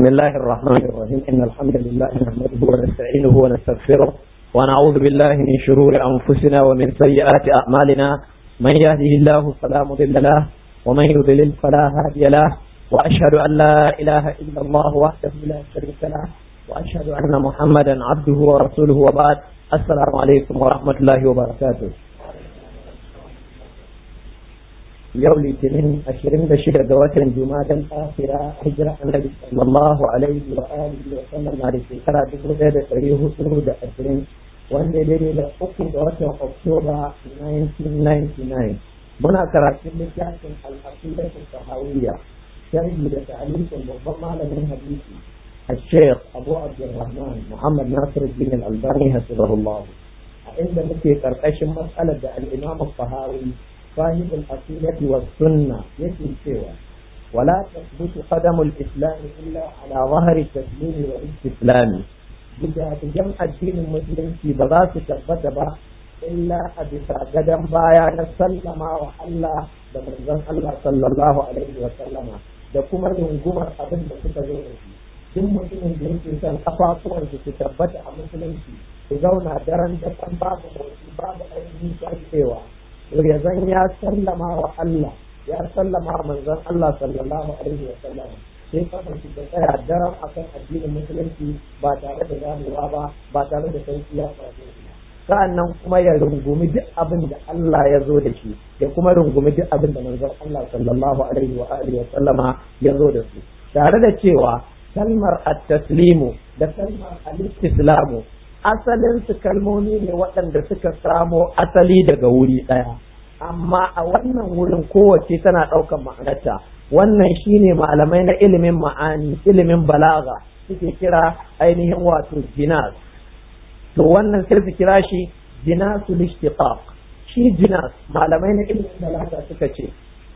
الله الرحمن الرحيم إن الحمد لله نحمده ونستعينه ونستغفره ونعوذ بالله من شرور أنفسنا ومن سيئات أعمالنا من يهده الله فلا مضل له ومن يضلل فلا هادي له وأشهد أن لا إله إلا الله وحده لا شريك له وأشهد أن محمدا عبده ورسوله وبعد السلام عليكم ورحمة الله وبركاته. yau litinin 26 ga watan jumadan akhira hijira annabi sallallahu alaihi wa alihi wa sallam na da shekara 1420 wanda daidai da 3 ga watan oktoba 1999 muna karatun littafin al-aqidah al-tahawiyya sharhi da ta'liqin babban malamin hadisi الشيخ أبو عبد الرحمن محمد ناصر الدين الألباني حفظه الله عند مثل كرقش مسألة الإمام الطهاوي صاحب العقيدة والسنة يجب سوى ولا تثبت قدم الإسلام إلا على ظهر التسليم والاستسلام بدأ جمع الدين المسلم في بغاس تثبت إلا أبسا قدم بايا نسلم وحلا بمرزان الله صلى الله عليه وسلم دكما ينقمر أبن بسكزوره ثم mutumin da yake son kafafuwan su tabbata a musulunci su zauna daren da kan babu motsi babu ainihin sarkewa ya zan ya sallama wa Allah ya sallama wa manzon Allah sallallahu alaihi wa sallam sai kafin su tsaya daren akan addinin musulunci ba tare da zamuwa ba tare da sauki ya faru sa'annan kuma ya rungumi duk abin da Allah ya zo da shi ya kuma rungumi duk abin da manzon Allah sallallahu alaihi wa alihi wa sallama ya zo da su tare da cewa kalmar at-taslimu da kalmar al-istislamu asalin su kalmomi ne waɗanda suka samo asali daga wuri ɗaya amma a wannan wurin kowace tana ɗaukar ma'anarta wannan shine malamai na ilimin ma'ani ilimin balaga suke kira ainihin wato jinas to wannan sai su kira shi jinasul ishtiqaq shi jinas malamai na ilimin balaga suka ce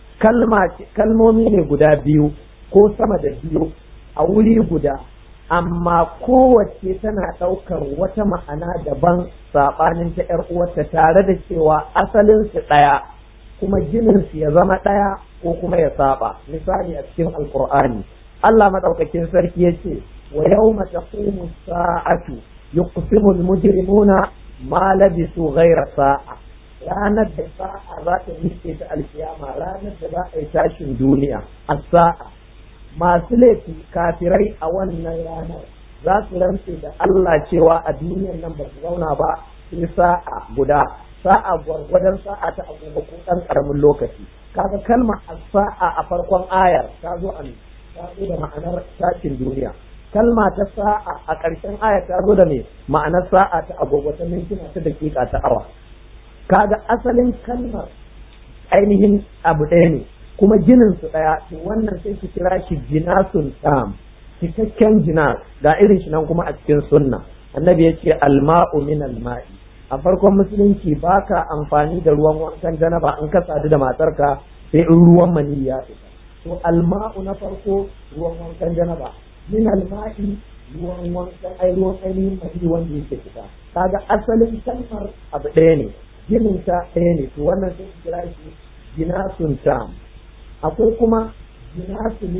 kalmomi ne guda biyu ko sama da biyu a wuri guda amma kowace tana ɗaukar wata ma'ana daban saɓanin ta ‘yar uwarta tare da cewa asalinsu ɗaya kuma jininsu ya zama ɗaya ko kuma ya saba misali a cikin alkur'ani Allah maɗaukakin sarki ya ce wa yawma taqumu sa'atu yuqsimu al-mujrimuna ma labisu ghayra sa'a ranar da sa'a za ta miƙe ta alkiyama ranar da za a yi tashin duniya as-sa'a masu laifi kafirai a wannan ranar za su rantse da Allah cewa a duniyar nan ba su zauna ba sai sa'a guda sa'a gwargwadon sa'a ta agogo ko ɗan ƙaramin lokaci kaga kalmar sa'a a farkon ayar ta zo da ma'anar tashin duniya kalma ta sa'a a ƙarshen ayar ta zo da me ma'anar sa'a ta agogo ta mintuna ta daƙiƙa ta awa kaga asalin kalmar ainihin abu ɗaya ne kuma ginin su daya to wannan sai su kira shi jinasun tam cikakken jinas ga irin shi nan kuma a cikin sunna annabi ya ce alma'u min alma'i a farkon musulunci baka amfani da ruwan wankan janaba in ka sadu da matarka sai in ruwan mani ya fita to alma'u na farko ruwan wankan janaba min alma'i ruwan ainihin mani wanda yake fita kaga asalin kalmar abu ɗaya ne ginin ta ɗaya ne to wannan sai su kira shi jinasun tam akwai kuma jinasul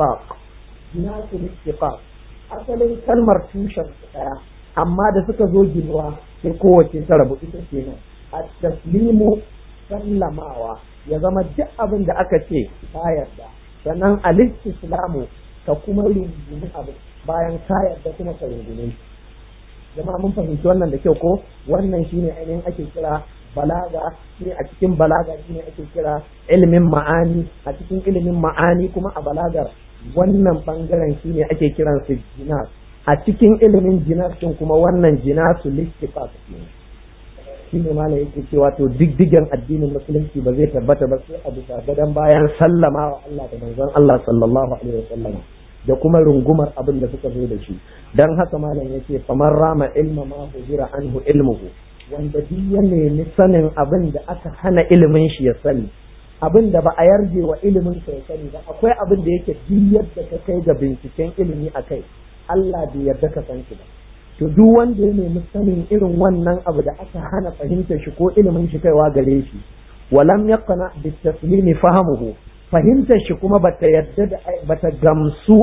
istiqaq asalin kalmar tushen daya amma da suka zo ginuwa sai kowace ta rabu ita kenan at-taslimu sallamawa ya zama duk abin da aka ce ka yarda sannan al-istislamu ka kuma rungumi abu bayan ka yarda kuma ka rungume jama'a mun fahimci wannan da kyau ko wannan shine ainihin ake kira balaga ne a cikin balaga shine ake kira ilimin ma'ani a cikin ilimin ma'ani kuma a balagar wannan bangaren shine ake kiran su jinas a cikin ilimin jinas din kuma wannan jinasu listiqaq shine ma yake cewa to diddigen addinin musulunci ba zai tabbata ba sai a bisa gadan bayan sallama wa Allah da manzon Allah sallallahu alaihi wasallam da kuma rungumar abin da suka zo da shi dan haka malam yake faman rama ilma ma hujira anhu ilmuhu wanda duk ya nemi sanin abin da aka hana ilimin shi ya sani abin da ba a yarje wa ilimin sa ya sani ba akwai abin da yake duk yadda ka kai ga binciken ilimi akai Allah bai yarda ka san shi ba to duk wanda ya nemi sanin irin wannan abu da aka hana fahimtar shi ko ilimin shi kaiwa gare shi walam yaqna bit taslimi fahamuhu fahimtar shi kuma bata yarda da bata gamsu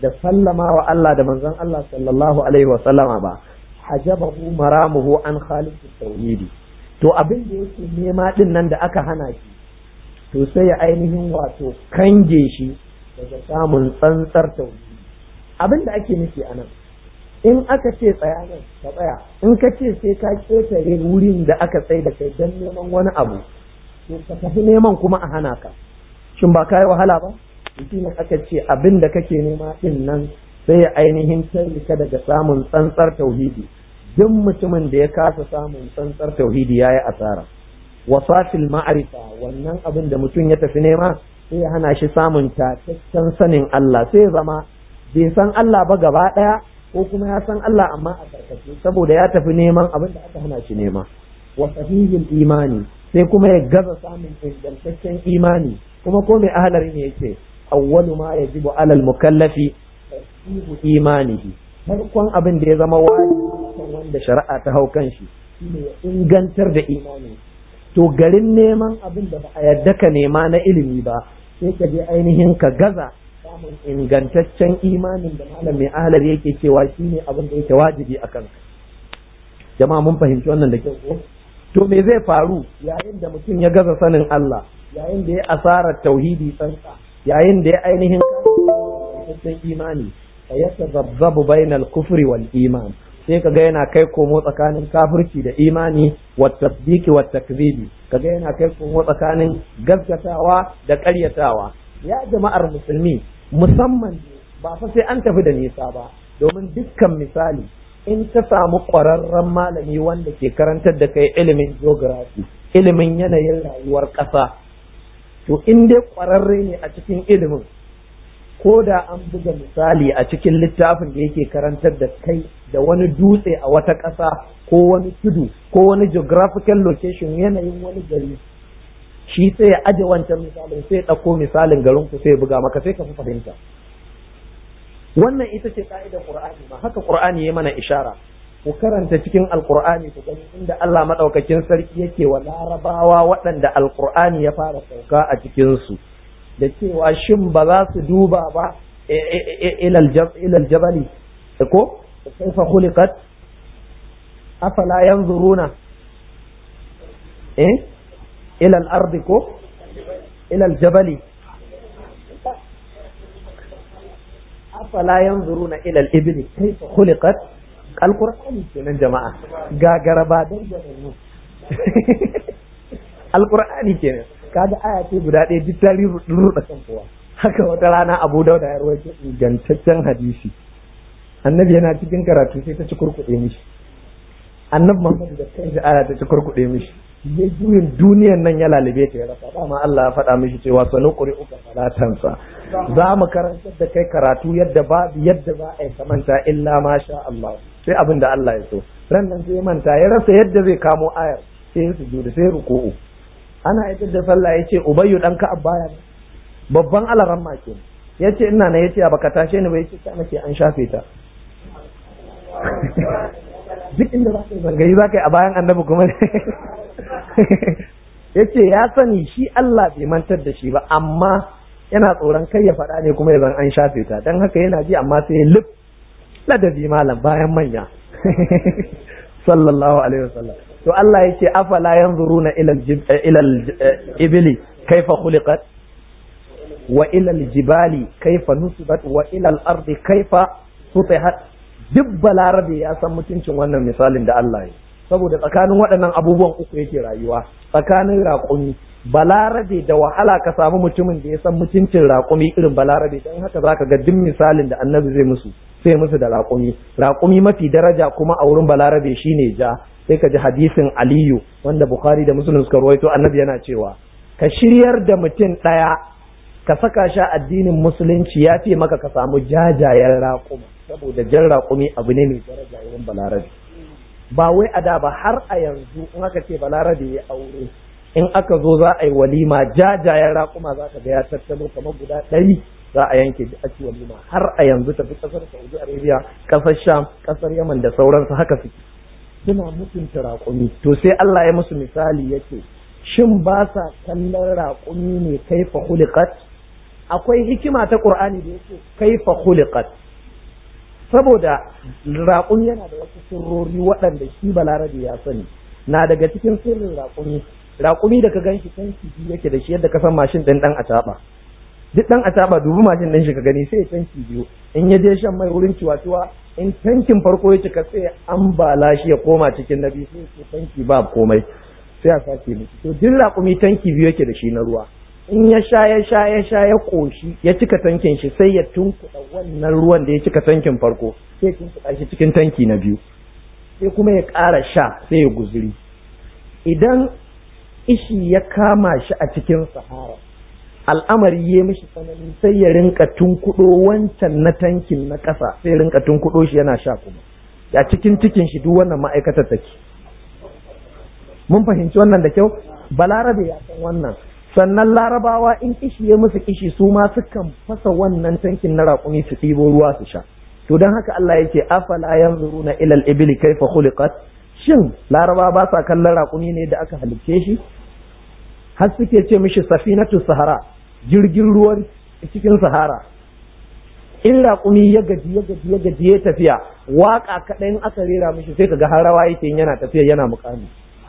da sallama wa Allah da manzon Allah sallallahu alaihi wa sallama ba hajabahu maramuhu an khaliqut tauhidi to abin da yake nema din nan da aka hana shi to sai ya ainihin wato kange shi daga samun tsantsar tauhidi. Abin da ake nufi anan in aka ce tsaya nan ka tsaya, in ka ce sai ka ketare wurin da aka tsaye da kai don neman wani abu to ka tafi neman kuma a hana ka, shin ba ka yi wahala ba? shi ne aka ce abin da kake nema din nan sai ya ainihin ka daga samun tsantsar tauhidi. Duk mutumin da ya kasa samun tsantsar tauhidi ya yi asara. Wasafil ma'arifa, wannan abin da mutum ya tafi nema sai ya hana shi samun tataccen sanin Allah, sai ya zama bai san Allah ba gaba ɗaya ko kuma ya san Allah amma a karkace saboda ya tafi neman abin da aka hana shi nema. Wasafihil imani, sai kuma ya gaza samun ingantaccen imani. Kuma ko mai ahalari ne yake awwalu ma yajibu alal mukallafi tasdiqu imanihi, farkon abin da ya zama wajibi kan wanda shari'a ta hau kan shi shine ya ingantar da imani. To garin neman abin da ba a yarda ka nema na ilimi ba sai ka je ainihin ka gaza samun ingantaccen imanin da malam mai ahalar yake cewa shine abin da yake wajibi a kanka. Jama'a mun fahimci wannan da kyau ko? To me zai faru yayin da mutum ya gaza sanin Allah, yayin da ya asarar tauhidi tsantsa, yayin da ya ainihin kan imani, fa yatazabzabu bainal kufri wal iman, sai kaga yana kai komo tsakanin kafirci da imani, wat tasdiqi wat takzibi, kaga yana kai komo tsakanin gaskatawa da ƙaryatawa. Ya jama'ar musulmi, musamman ba fa sai an tafi da nisa ba, domin dukkan misali in ka samu ƙwararren malami wanda ke karantar da kai ilimin geography, ilimin yanayin rayuwar ƙasa, to in dai ƙwararre ne a cikin ilimin, ko da an buga misali a cikin littafin da yake karantar da kai da wani dutse a wata ƙasa ko wani tudu ko wani geographical location, yanayin wani gari, shi sai ya aje wancan misalin sai ya ɗauko misalin garin ku sai ya buga maka sai ka fi fahimta. Wannan ita ce ka'idar Qur'ani, ma haka Qur'ani ya mana ishara. Ku karanta cikin Alƙur'ani ku gani inda Allah madaukakin sarki yake wa Larabawa waɗanda Alƙur'ani ya fara sauka a cikin su da cewa shin ba za su duba ba ilal jabali ko kaifa khuliqat afala yanzuruna ilal ardi ko ilal jabali afala yanzuruna ilal ibli kaifa khuliqat. Alƙur'ani kenan jama'a, gagara ba dan jama'a. Alƙur'ani kenan, kaga aya ce guda ɗaya duk ta ruɗa kan kowa. Haka wata rana Abu Dawud ya rawaito ingantaccen hadisi. Annabi yana cikin karatu sai ta ci kurkuɗe mishi. Annabi Muhammad da kanshi aya ta ci kurkuɗe mishi. Ya juyin duniyan nan ya lalube ta ya rasa. Dama Allah ya faɗa mishi cewa sanuqri'uka fala tansa. Za mu karantar da kai karatu yadda babu yadda za a yi kamanta illa ma sha Allah. Sai abin da Allah ya so. Ran nan sai manta ya rasa yadda zai kamo ayar sai ya sujudu sai ruku'u. Ana yadda da sallah yace Ubayyu dan Ka'ab baya babban alaran ma ke. Yace ina na yace baka tashe ni ba yace ta nake an shafe ta. Duk inda za ka yi zangayi za ka yi a bayan annabi kuma yace ya sani shi Allah bai mantar da shi ba amma yana tsoron kai ya faɗa ne kuma ya zan an shafe ta don haka yana ji amma sai ya lif ladabi malam bayan manya sallallahu alaihi wasallam. To Allah yake afala yanzuruna ila ibli kaifa khuliqat wa ila jibali kaifa nusibat wa ila al-ardi kaifa sutihat. Duk balarabe ya san mutuncin wannan misalin da Allah ya, saboda tsakanin waɗannan abubuwan uku yake rayuwa, tsakanin raƙumi. Balarabe da wahala ka samu mutumin da ya san mutuncin raƙumi irin balarabe, don haka zaka ga duk misalin da annabi zai musu sai musu da raƙumi. Raƙumi mafi daraja kuma a wurin balarabe shine ja. Sai ka ji hadisin Aliyu wanda Bukhari da Muslim suka rawaito, annabi yana cewa ka shiryar da mutum ɗaya ka saka shi addinin musulunci ya fi maka ka samu jajayen raƙuma, saboda jan raƙumi abu ne mai daraja wurin balarabe. Ba wai a da ba, har a yanzu in aka ce balarabe ya aure, in aka zo za a yi walima jajayen raƙuma za ka ga ya tattalo kamar guda 100 za a yanke da ake walima. Har a yanzu tafi ƙasar Saudi Arabia, ƙasar Sham, ƙasar Yaman da sauransu haka suke, suna mutunta raƙumi. To sai Allah ya musu misali yake, shin ba sa kallon raƙumi ne kaifa khuliqat, akwai hikima ta Qur'ani da yake kaifa khuliqat, saboda raƙumi yana da wasu sirrori waɗanda shi balarabe ya sani. Na daga cikin sirrin raƙumi da ka gan shi tanki biyu yake da shi yadda ka san mashin ɗin ɗan acaɓa. Duk ɗan acaɓa dubi mashin ɗin shi ka gani sai tanki biyu, in ya je shan mai wurin ciwatuwa in tankin farko ya cika sai an bala shi ya koma cikin na biyu sai ce tanki ba komai sai a sake miki. To duk raƙumi tanki biyu yake da shi na ruwa, in ya sha ya ƙoshi ya cika tankin shi sai ya tunkuɗa wannan ruwan da ya cika tankin farko sai ya tunkuɗa shi cikin tanki na biyu sai kuma ya ƙara sha sai ya guzuri. Idan ishi ya kama shi a cikin sahara al'amari ya mishi tsanani sai ya rinka tunkuɗo wancan na tankin na ƙasa sai ya rinka tunkuɗo shi yana sha kuma ya cikin shi duk wannan ma'aikatar take. Mun fahimci wannan da kyau. Balarabe ya san wannan. Sannan larabawa in kishi ya musu kishi su ma sukan fasa wannan tankin na raƙumi su ɗibo ruwa su sha. To don haka Allah yake afala yanzuruna ila al-ibli kayfa khuliqat, shin larabawa ba sa kallon raƙumi ne da aka halicce shi? Har suke ce mishi safinatu sahara, jirgin ruwan cikin sahara. In raƙumi ya gaji ya tafiya, waka kaɗai aka rera mishi sai kaga har rawa yake yana tafiya yana muƙami.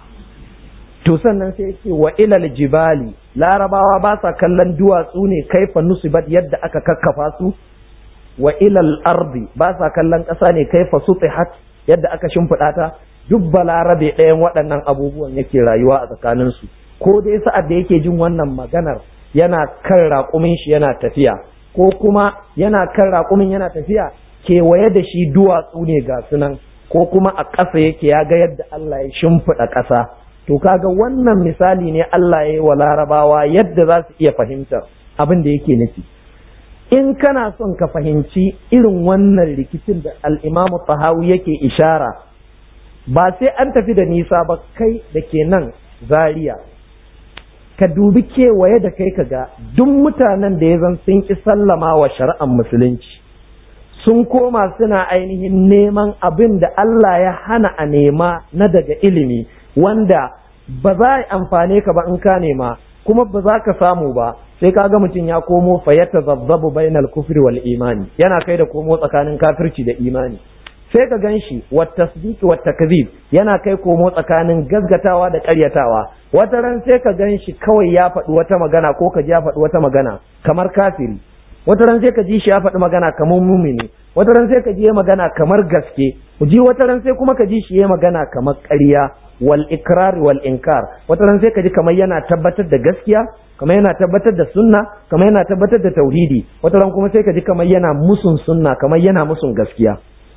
To sannan sai yake wa ilal jibali, larabawa ba sa kallon duwatsu ne kaifa nusibat yadda aka kakkafa su, wa ilal ardi ba sa kallon ƙasa ne kaifa sutihat yadda aka shimfiɗa ta. Duk balarabe ɗayan waɗannan abubuwan yake rayuwa a tsakaninsu. Ko dai sa'ad da yake jin wannan maganar yana kan raƙumin shi yana tafiya, ko kuma yana kan raƙumin yana tafiya kewaye da shi duwatsu ne ga sunan, ko kuma a ƙasa yake ya ga yadda Allah ya shimfiɗa ƙasa. To kaga wannan misali ne Allah ya yi wa larabawa yadda za su iya fahimtar abin da yake nufi. In kana son ka fahimci irin wannan rikicin da al'imamu Tahawi yake ishara, ba sai an tafi da nisa ba, kai da ke nan Zaria ka dubi kewaye da kai ka ga duk mutanen da ya zan sun ƙi sallama wa shari'ar musulunci, sun koma suna ainihin neman abin da Allah ya hana a nema na daga ilimi, wanda ba za a amfane ka ba in ka nema kuma ba za ka samu ba. Sai ka ga mutum ya komo fayyata zabzabu bainal kufri wal imani, yana kai da komo tsakanin kafirci da imani. Sai ka gan shi wa tasdiqi wa takzib, yana kai komo tsakanin gaskatawa da ƙaryatawa. Wata ran sai ka gan shi kawai ya faɗi wata magana ko ka ji ya faɗi wata magana kamar kafiri, wata ran sai ka ji shi ya faɗi magana kamar mumini, wata ran sai ka ji ya magana kamar gaske, wata ran sai kuma ka ji shi ya magana kamar ƙarya. Wal ikrar wal inkar, wata ran sai ka ji kamar yana tabbatar da gaskiya, kamar yana tabbatar da sunna, kamar yana tabbatar da tauhidi, wata ran kuma sai ka ji kamar yana musun sunna, kamar yana musun gaskiya.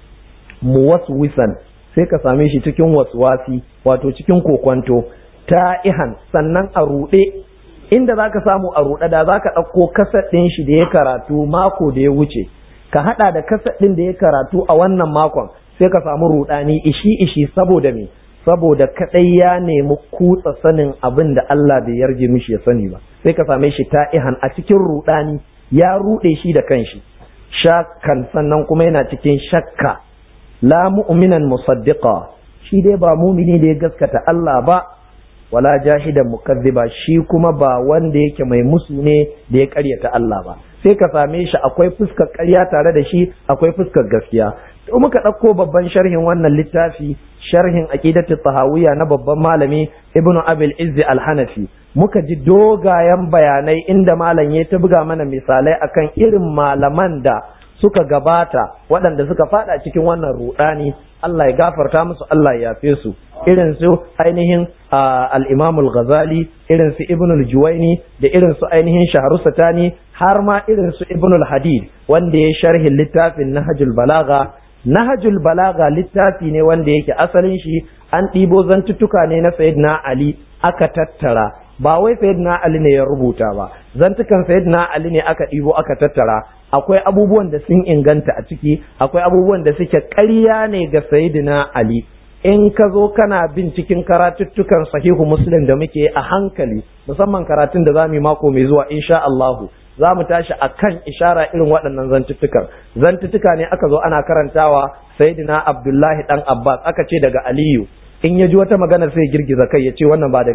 Muwaswisan, sai ka same shi cikin waswasi, wato cikin kokwanto, ta'ihan, sannan a ruɗe. Inda za ka samu a ruɗe da za ka ɗauko kasar ɗin shi da ya karatu mako da ya wuce, ka haɗa da kasar ɗin da ya karatu a wannan makon, sai ka samu ruɗani ishi saboda me? Saboda kadai ya nemi kutsa sanin abin da Allah bai yarje mishi ya sani ba, sai ka same shi ta'ihan a cikin rudani, ya rude shi da kanshi, shakkan, sannan kuma yana cikin shakka, la mu'minan musaddiqa, shi dai ba mumini da ya gaskata Allah ba, wala jahidan mukazziba, shi kuma ba wanda yake mai musu ne da ya karyata Allah ba. Sai ka same shi akwai fuskar ƙarya tare da shi, akwai fuskar gaskiya. To muka ɗauko babban sharhin wannan littafi, sharhin aqidatu tahawiyya na babban malami Ibn Abil Izzi Al-Hanafi, muka ji dogayen bayanai inda malam ya ta buga mana misalai akan irin malaman da suka gabata waɗanda suka fada cikin wannan rudani. Allah ya gafarta musu, Allah ya yafe su, irin su ainihin al-Imam al-Ghazali, irin su Ibn al-Juwayni, da irin su ainihin Shahrustani, har ma irin su Ibn al-Hadid wanda ya sharhin littafin Nahjul Balagha. Nahjul Balagha littafi ne wanda yake asalin shi an ɗibo zantuttuka ne na Sayyidina Ali aka tattara, ba wai Sayyidina Ali ne ya rubuta ba, zantukan Sayyidina Ali ne aka ɗibo aka tattara. Akwai abubuwan da sun inganta a ciki, akwai abubuwan da suke ƙarya ne ga Sayyidina Ali. In ka zo kana bin cikin karatuttukan Sahihu Muslim da muke a hankali, musamman karatun da za mu yi mako mai zuwa insha Allahu, za mu tashi a kan ishara irin waɗannan zantuttuka ne aka zo ana karantawa Sayyidina Abdullahi ɗan Abbas aka ce daga Aliyu, in ya ji wata magana sai girgiza kai ya ce wannan ba daga Aliyu bane, domin Ibnu Abbas ya san Sayyidina Ali kamar yadda ya san yunwa cikin shi. Sai ka same shi akwai fuskar ƙarya tare da shi, akwai fuskar gaskiya. To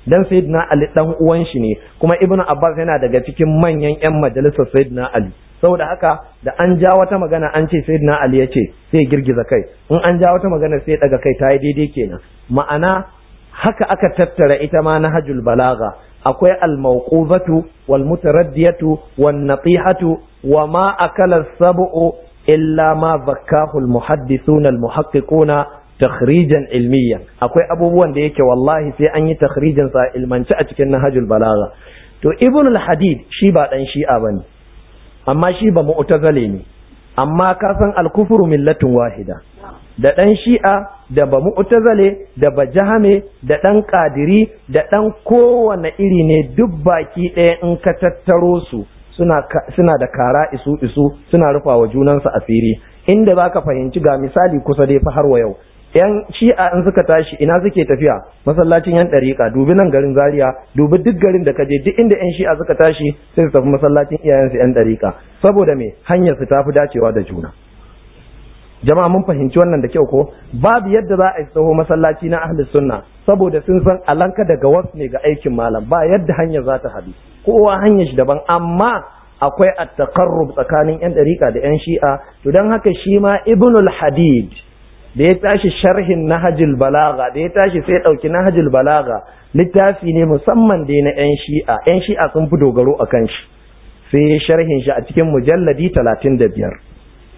dan sayyidina Ali dan uwan shi ne kuma ibnu Abbas yana daga cikin manyan yan majalisar sayyidina Ali saboda haka da an ja wata magana an ce sayyidina Ali ya ce sai girgiza kai in an ja wata magana sai daga kai ta yi daidai kenan ma'ana haka aka tattara ita ma nahjul balagha akwai al-mawquzatu wal mutaraddiyatu wan natihatu wa ma akala as-sab'u illa ma zakkahu al-muhaddithuna al-muhaqqiquna takhrijan ilmiyan akwai abubuwan da yake wallahi sai an yi takhrijin sa ilmanci a cikin nahjul balagha to ibn al-hadid shi ba dan shi'a bane amma shi ba mu'tazile ne amma ka san al-kufru millatun wahida da dan shi'a da ba mu'tazile da ba jahame da dan qadiri da dan kowane iri ne duk baki ɗaya in ka tattaro su suna da kara isu suna rufa wa junansu asiri inda zaka fahimci ga misali kusa dai fa har wa yau yan shi'a in suka tashi ina suke tafiya masallacin yan dariƙa dubi nan garin Zaria dubi duk garin da kaje duk inda yan shi'a suka tashi sai su tafi masallacin iyayensu yan dariƙa saboda me hanyar su tafi dacewa da juna jama'a mun fahimci wannan da kyau ko babu yadda za a yi tsaho masallaci na ahlus sunna saboda sun san alanka daga wasu ne ga aikin malam ba yadda hanyar za ta haɗu kowa hanyar shi daban amma akwai at-taqarrub tsakanin yan dariƙa da yan shi'a to dan haka shi ma ibnul hadid da ya tashi sharhin nahjul balagha da ya tashi sai dauki nahjul balagha littafi ne musamman da na yan shi'a sun fi dogaro akan shi sai sharhin shi a cikin mujalladi 35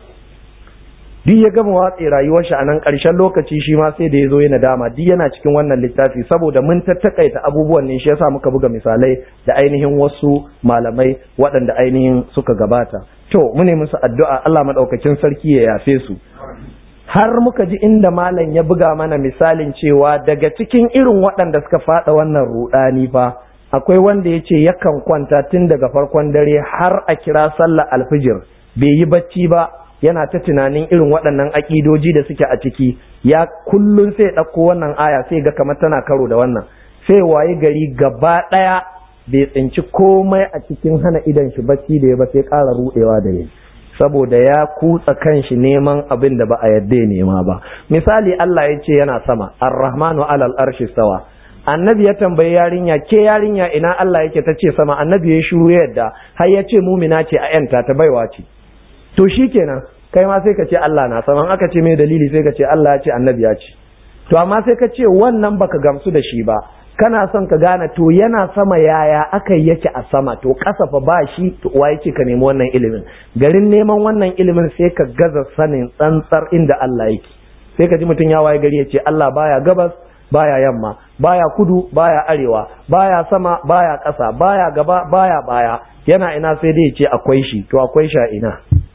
duk ya gama watsi rayuwar shi a nan ƙarshen lokaci shi ma sai da ya zo yana dama duk yana cikin wannan littafi saboda mun tattakaita abubuwan ne shi yasa muka buga misalai da ainihin wasu malamai waɗanda ainihin suka gabata to mu ne musu addu'a Allah madaukakin sarki ya yafe su har muka ji inda malam ya buga mana misalin cewa daga cikin irin waɗanda suka faɗa wannan ruɗani fa akwai wanda ya ce yakan kwanta tun daga farkon dare har a kira sallar alfijir bai yi bacci ba yana ta tunanin irin waɗannan aƙidoji da suke a ciki ya kullun sai ɗauko wannan aya sai ga kamar tana karo da wannan sai waye gari gaba ɗaya bai tsinci komai a cikin hana idan shi bacci da ya ba sai ƙara ruɗewa da ya saboda ya kutsa kanshi neman abin da ba a yadda nema ba misali Allah ya ce yana sama ar-rahmanu alal arshi stawa annabi ya tambayi yarinya ke yarinya ina Allah yake ta ce sama annabi ya shiru yadda har ya ce mumina ce a yanta ta baiwa ce to shikenan kai ma sai ka ce Allah na sama aka ce me dalili sai ka ce Allah ya ce annabi ya ce to amma sai ka ce wannan baka gamsu da shi ba kana son ka gane to yana sama yaya aka yake a sama to kasafa ba shi to wa yake ka nemi wannan ilimin garin neman wannan ilimin sai ka gaza sanin tsantsar inda Allah yake sai ka ji mutum ya waye gari ya ce Allah baya gabas baya yamma baya kudu baya arewa baya sama baya ƙasa baya gaba baya baya yana ina sai dai ya ce akwai shi to akwai shi a ina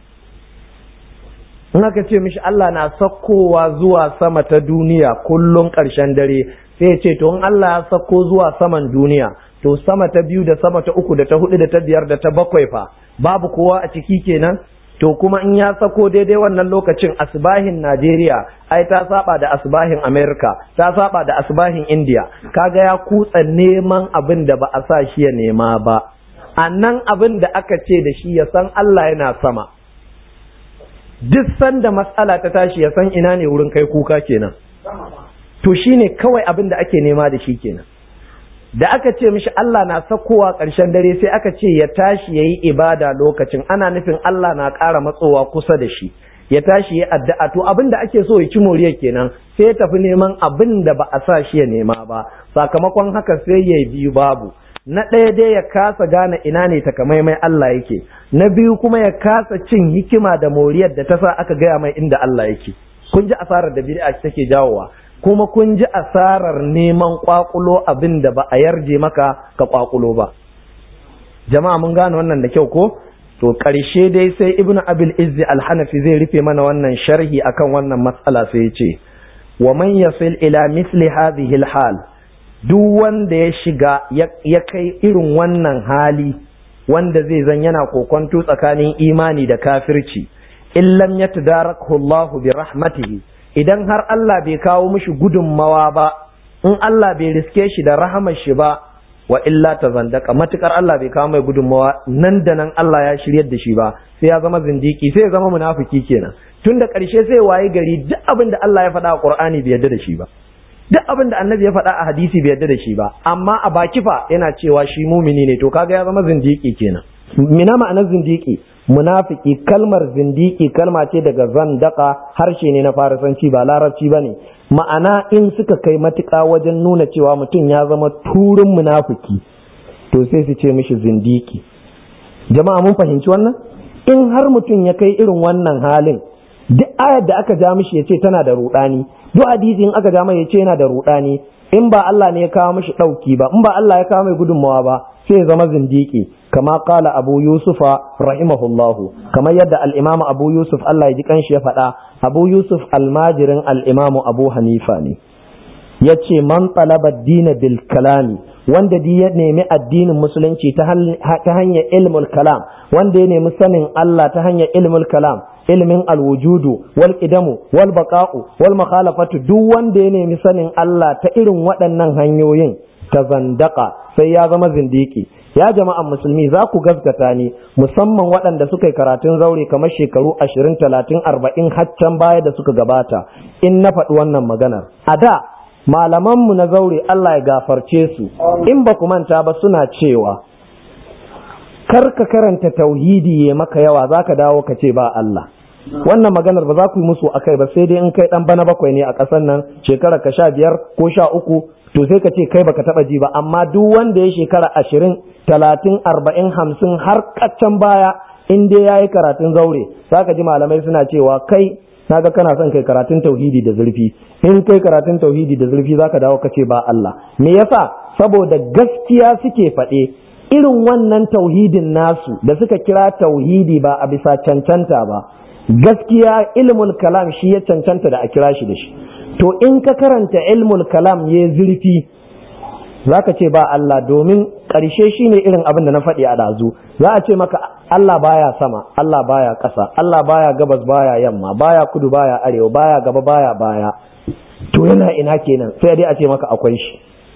in aka ce mishi Allah na sakkowa zuwa sama ta duniya kullun ƙarshen dare sai ya ce to in Allah ya sakko zuwa saman duniya to sama ta biyu da sama ta uku da ta hudu da ta biyar da ta bakwai fa babu kowa a ciki kenan to kuma in ya sako daidai wannan lokacin asbahin Najeriya ai ta saba da asbahin America ta saba da asbahin India kaga ya kutsa neman abin da ba a sa shi ya nema ba annan abin da aka ce da shi ya san Allah yana sama duk sanda matsala ta tashi ya san ina ne wurin kai kuka kenan to shine kawai abin da ake nema da shi kenan da aka ce mishi Allah na sakowa ƙarshen dare sai aka ce ya tashi yayi ibada lokacin ana nufin Allah na ƙara matsowa kusa da shi ya tashi ya addu'a to abin da ake so ya ci moriyar kenan sai ya tafi neman abin da ba a sa shi ya nema ba sakamakon haka sai ya biyu babu na ɗaya dai ya kasa gane ina ne takamaimai Allah yake na biyu kuma ya kasa cin hikima da moriyar da ta sa aka gaya mai inda Allah yake kun ji asarar da bid'a take jawowa kuma kun ji asarar neman kwakulo abin da ba a yarje maka ka kwakulo ba jama'a mun gane wannan da kyau ko to ƙarshe dai sai ibnu abil izzi al-hanafi zai rufe mana wannan sharhi akan wannan matsala sai ya ce wa man yasil ila misli hadhihi al-hal duk wanda ya shiga ya kai irin wannan hali wanda zai zan yana kokonto tsakanin imani da kafirci illam yatadarakhu Allahu bi rahmatihi idan har Allah bai kawo mishi gudunmawa ba in Allah bai riske shi da rahamar shi ba wa illa tazandaka matukar Allah bai kawo mai gudunmawa nan da nan Allah ya shiryar da shi ba sai ya zama zindiki sai ya zama munafiki kenan tun da ƙarshe sai waye gari duk abin da Allah ya faɗa a Qur'ani bai yarda da shi ba duk abin da annabi ya faɗa a hadisi bai yarda da shi ba, amma a baki fa yana cewa shi mumini ne, to kaga ya zama zindiki kenan. Mina ma'anar zindiki? Munafiki. Kalmar zindiki kalma ce daga zandaka, harshe ne na Farisanci ba larabci bane. Ma'ana in suka kai matuƙa wajen nuna cewa mutum ya zama turin munafiki, to sai su ce mishi zindiki. Jama'a mun fahimci wannan? In har mutum ya kai irin wannan halin, duk ayar da aka ja mishi ya ce tana da rudani, duk hadisi in aka ja mai ya ce yana da rudani, in ba Allah ne ya kawo mishi ɗauki ba, in ba Allah ya kawo mai gudunmawa ba, sai ya zama zindiki. Kama kala Abu Yusufa rahimahullahu, kamar yadda al'imamu Abu Yusuf Allah ya ji kanshi ya faɗa, Abu Yusuf almajirin al'imamu Abu Hanifa ne. Ya ce, man talaba dina bil kalami, wanda ya nemi addinin musulunci ta hanyar ilmul kalam, wanda ya nemi sanin Allah ta hanyar ilmul kalam, ilmin alwujudu wal qidamu wal baqa'u wal makhalafatu, duk wanda ya nemi sanin Allah ta irin waɗannan hanyoyin, ta zandaka, sai ya zama zindiki. Ya jama'an musulmi, za ku gaskata ni, musamman waɗanda suka yi karatun zaure kamar shekaru 20, 30, 40 haccan baya da suka gabata, in na faɗi wannan maganar. A da malamanmu na zaure Allah ya gafarce su, in ba ku manta ba suna cewa kar ka karanta tauhidi ya maka yawa za ka dawo ka ce ba Allah. Wannan maganar ba za ku yi musu akai ba, sai dai in kai dan bana bakwai ne a ƙasar nan, shekara ka 15 ko 13, to sai ka ce kai baka taba ji ba, amma duk wanda ya shekara 20, 30, 40, 50 har kaccan baya, in dai yayi karatun zaure, zaka ji malamai suna cewa kai naga kana son kai karatun tauhidi da zurfi, in kai karatun tauhidi da zurfi zaka dawo ka ce ba Allah. Me yasa? Saboda gaskiya suke faɗe, irin wannan tauhidin nasu da suka kira tauhidi ba a bisa cancanta ba, gaskiya ilmul kalam shi ya cancanta da a kira shi da shi. To in ka karanta ilmul kalam ya zurfi, zaka ce ba Allah, domin ƙarshe shine irin abin da na faɗi a ɗazu. Za a ce maka Allah baya sama, Allah baya ƙasa, Allah baya gabas baya yamma, baya kudu baya arewa, baya gaba baya baya. To yana ina kenan? Sai dai a ce maka akwai shi.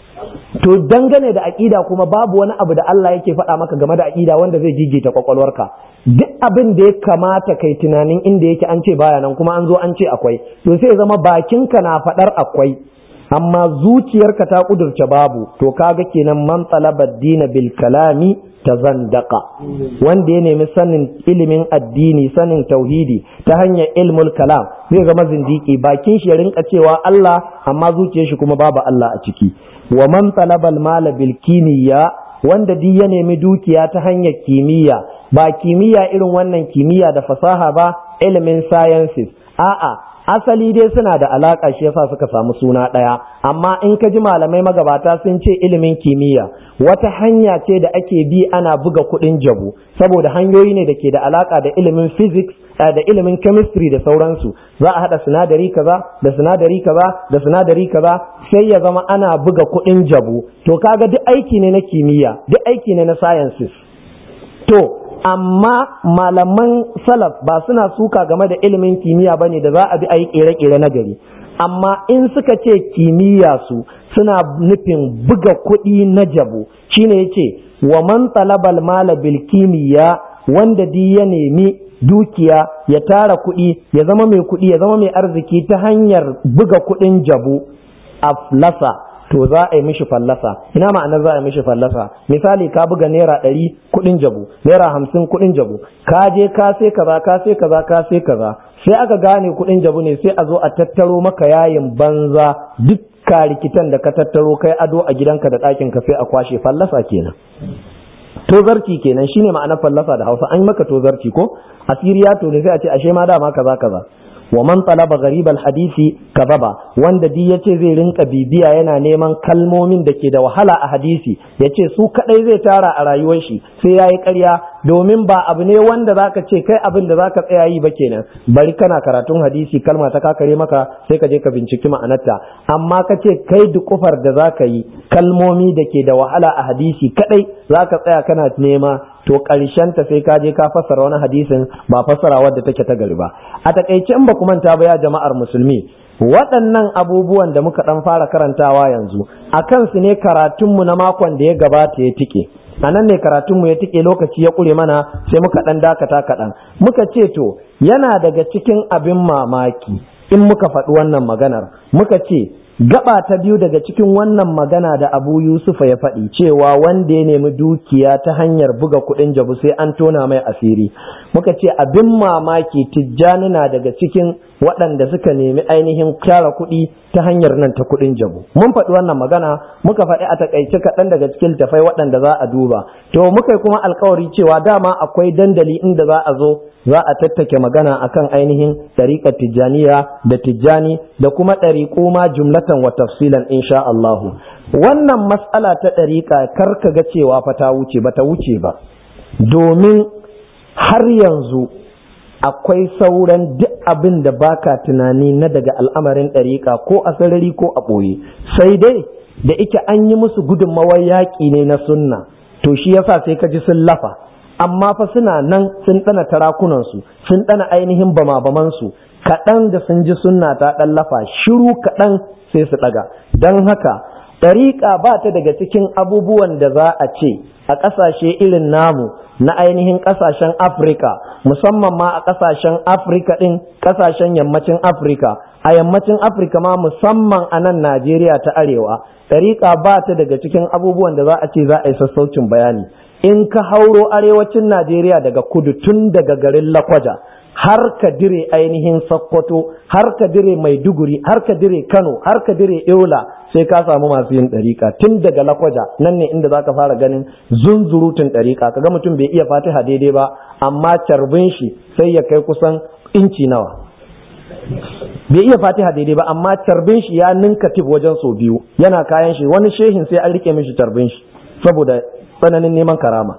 To dangane da aqida kuma babu wani abu da Allah yake faɗa maka game da aqida wanda zai gigita kwakwalwarka. Duk abin da ya kamata kai tunanin inda yake an ce baya nan, kuma an zo an ce akwai, to sai zama bakinka na faɗar akwai, amma zuciyarka ta kudurce babu. To kaga kenan man talaba dina bil kalami tazandaqa, wanda ya nemi sanin ilimin addini, sanin tauhidi ta hanyar ilmul kalam, zai zama zindiki. Bakin shi ya rinka cewa Allah, amma zuciyar shi kuma babu Allah a ciki. Wa man talaba al mala bil kimiyya, wanda duk ya nemi dukiya ta hanyar kimiyya, ba kimiyya irin wannan kimiyya da fasaha ba, ilimin sciences, a'a asali dai suna da alaka, shi yasa suka samu suna ɗaya. Amma in ka ji malamai magabata sun ce ilimin kimiyya, wata hanya ce da ake bi ana buga kuɗin jabu, saboda hanyoyi ne da ke da alaka da ilimin physics da ilimin chemistry da sauransu. Za a haɗa sinadari kaza da sinadari kaza da sinadari kaza, sai ya zama ana buga kuɗin jabu. To kaga duk aiki ne na kimiyya, duk aiki ne na sciences. To amma malaman salaf ba suna suka game da ilimin kimiyya bane da za a bi a yi kere-kere na gari, amma in suka ce kimiyya su suna nufin buga kuɗi na jabu. Shine yace wa man talabal mala bil kimiyya, wanda di ya nemi dukiya, ya tara kuɗi, ya zama mai kuɗi, ya zama mai arziki ta hanyar buga kuɗin jabu, aflasa, to za a yi mishi fallasa. Ina ma'anar za a yi mishi fallasa? Misali ka buga naira 100 kuɗin jabu, naira 50 kuɗin jabu, ka je ka sai kaza, ka sai kaza, ka sai kaza, sai aka gane kuɗin jabu ne, sai a zo a tattaro maka yayin banza, duk rikitan da ka tattaro kai ado a gidanka da ɗakin ka, sai a kwashe. Fallasa kenan, tozarci kenan, shine ma'anar fallasa da Hausa. An yi maka tozarci ko asiriya, to ne sai a ce ashe ma dama kaza kaza. wa man talaba gharibal hadisi kadaba, wanda di yace zai rinka bibiya yana neman kalmomin da ke da wahala a hadisi, yace su kadai zai tara a rayuwar shi, sai yayi ƙarya, domin ba abu ne wanda zaka ce kai abin da zaka tsaya yi ba kenan. Bari kana karatun hadisi kalma ta kakare maka sai ka je ka binciki ma'anarta, amma ka ce kai duk kufar da zaka yi kalmomi da ke da wahala a hadisi kadai zaka tsaya kana nema, to ta sai ka je ka fassara wani hadisin ba fassara wadda take ta gari ba. A takaice in ba ku manta ba ya jama'ar musulmi, waɗannan abubuwan da muka ɗan fara karantawa yanzu a kansu ne karatunmu na makon da ya gabata ya tike. A nan ne karatunmu ya tike, lokaci ya ƙure mana sai muka ɗan dakata kaɗan. Muka ce to yana daga cikin abin mamaki in muka faɗi wannan maganar, muka ce gaba ta biyu daga cikin wannan magana da Abu Yusufa ya faɗi cewa wanda ya nemi dukiya ta hanyar buga kuɗin jabu sai an tona mai asiri, muka ce abin mamaki Tijjani na daga cikin waɗanda suka nemi ainihin kyara kuɗi ta hanyar nan ta kuɗin jabu. Mun faɗi wannan magana, muka faɗi a takaice kaɗan daga cikin tafai waɗanda za a duba. To muka yi kuma alkawari cewa dama akwai dandali inda za a zo za a tattake magana akan ainihin ɗariƙar Tijjaniya da Tijjani da kuma ɗariƙu ma jumlatan wa tafsilan insha Allah. Wannan mas'ala ta ɗariƙa kar ka ga cewa fa ta wuce ba ta wuce ba, domin har yanzu akwai sauran duk abin da baka tunani na daga al'amarin ɗariƙa ko a sarari ko a ɓoye, sai dai da ike an yi musu gudunmawar yaƙi ne na sunna, to shi yasa sai ka ji sun lafa, amma fa suna nan sun ɗana tarakunansu, sun ɗana ainihin bama-bamansu, kaɗan da sun ji sunna ta ɗan lafa, shiru kaɗan sai su ɗaga. Don haka ɗariƙa ba ta daga cikin abubuwan da za a ce a ƙasashe irin namu na ainihin ƙasashen Afirka, musamman ma a ƙasashen Afirka ɗin, ƙasashen yammacin Afirka, a yammacin Afirka ma musamman a nan Najeriya ta Arewa, ɗariƙa ba ta daga cikin abubuwan da za a ce za a yi sassaucin bayani. In ka hauro arewacin Najeriya daga kudu tun daga garin Lakwaja har ka dire ainihin Sokoto, har ka dire Maiduguri, har ka dire Kano, har ka dire Yola, sai ka samu masu yin ɗariƙa. Tun daga Lakwaja nan ne inda za ka fara ganin zunzurutun ɗariƙa, kaga mutum bai iya Fatiha daidai ba, amma carbin shi sai ya kai kusan inci nawa. Bai iya Fatiha daidai ba, amma carbin shi ya ninka tif wajen sau biyu, yana kayan shi, wani shehin sai an rike mishi carbin shi saboda tsananin neman karama.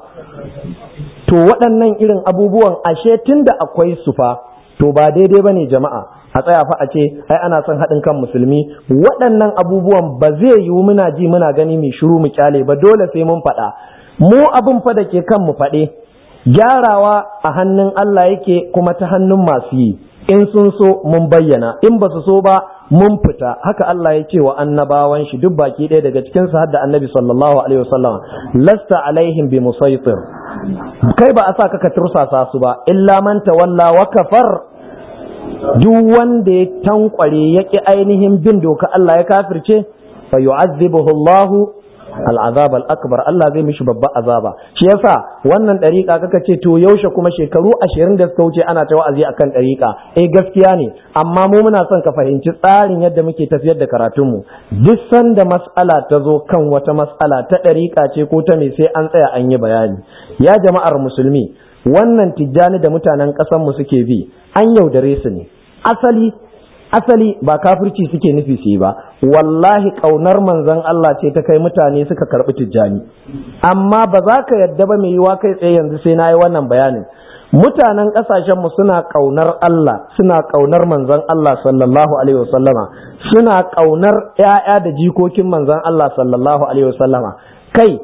To waɗannan irin abubuwan ashe tun da akwai su fa, to ba daidai ba ne jama'a a tsaya fa a ce ai ana son haɗin kan musulmi. Waɗannan abubuwan ba zai yiwu muna ji muna gani mai shiru mu kyale ba, dole sai mun faɗa. Mu abin fa da ke kan mu faɗe, gyarawa a hannun Allah yake kuma ta hannun masu yi. In sun so mun bayyana, in ba su so ba mun fita. Haka Allah ya ce wa annabawan shi duk baki ɗaya daga cikin su hadda annabi sallallahu alaihi wasallam, lasta alaihim bi musaitir, kai ba a sa ka tursasa su ba, illa man tawalla wa kafar, duk wanda ya tankware ya ki ainihin bin doka Allah ya kafirce, fa yu'azzibuhu Allah al'azab al'akbar, Allah zai mishi babba azaba. Shi yasa wannan ɗariƙa kaka ce to yaushe kuma shekaru 20 da suka wuce ana ta wa'azi akan ɗariƙa, gaskiya ne, amma mu muna son ka fahimci tsarin yadda muke tafiyar da karatunmu. Duk sanda mas'ala ta zo kan wata mas'ala ta ɗariƙa ce ko ta me sai an tsaya an yi bayani. Ya jama'ar musulmi, wannan Tijjani da mutanen ƙasarmu suke bi an yaudare su ne. Asali ba kafirci suke nufi su yi ba, wallahi ƙaunar manzon Allah ce ta kai mutane suka karɓi Tijjani. Amma ba za ka yadda ba mai yiwa kai tsaye yanzu sai na yi wannan bayanin. Mutanen ƙasashenmu suna ƙaunar Allah, suna ƙaunar manzon Allah sallallahu alaihi wasallama, suna ƙaunar ‘ya'ya da jikokin manzon Allah sallallahu alaihi wasallama. Kai,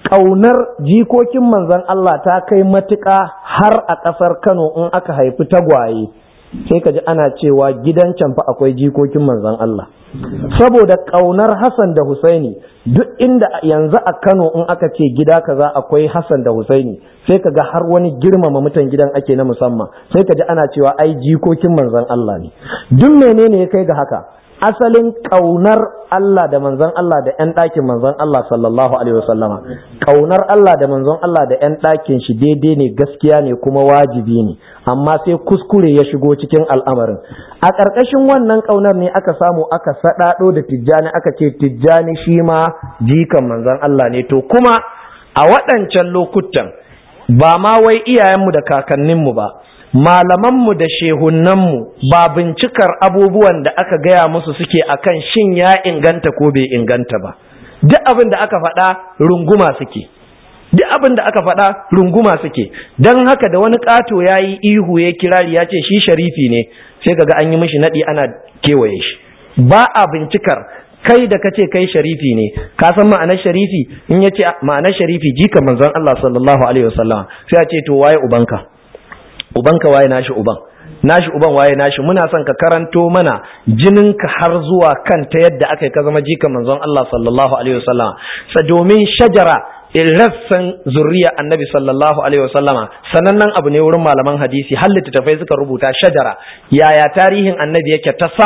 ƙaunar jikokin manzon Allah ta kai matuƙa har a ƙasar Kano in aka haifi tagwaye, sai ka ji ana cewa gidan can fa akwai jikokin manzon Allah, saboda ƙaunar Hassan da Husaini. Duk inda yanzu a Kano in aka ce gida kaza akwai Hassan da Husaini, sai ka ga har wani girmama mutan gidan ake na musamman, sai ka ji ana cewa ai jikokin manzon Allah ne. Duk menene ya kai ga haka? Asalin ƙaunar Allah da manzon Allah da ‘yan ɗakin manzon Allah sallallahu alaihi wasallama. Ƙaunar Allah da manzon Allah da ‘yan ɗakin shi daidai ne, gaskiya ne, kuma wajibi ne, amma sai kuskure ya shigo cikin al'amarin. A ƙarƙashin wannan ƙaunar ne aka samu aka saɗaɗo da Tijjani, aka ce Tijjani shi ma jikan manzon Allah ne. To kuma a waɗancan lokutan ba ma wai iyayenmu da kakanninmu ba, malamanmu da shehunanmu ba bincikar abubuwan da aka gaya musu suke akan shin ya inganta ko bai inganta ba. Duk abin da aka faɗa runguma suke, duk abin da aka faɗa runguma suke. Don haka da wani ƙato ya yi ihu ya kirari ya ce shi sharifi ne, sai kaga an yi mishi naɗi ana kewaye shi. Ba a bincikar kai da kace kai sharifi ne, ka san ma'anar sharifi? In ya ce ma'anar sharifi jika manzon Allah sallallahu alaihi wasallam, sai ya ce to waye ubanka? Ubanka waye nashi uban? Nashi uban waye nashi? Muna son ka karanto mana jininka har zuwa kan ta yadda aka yi ka zama jika manzon Allah sallallahu alaihi wasallam. Sa domin shajara rassan zuriya annabi sallallahu alaihi wasallama sanannen abu ne wurin malaman hadisi, har littattafai suka rubuta shajara, yaya tarihin annabi yake ta sama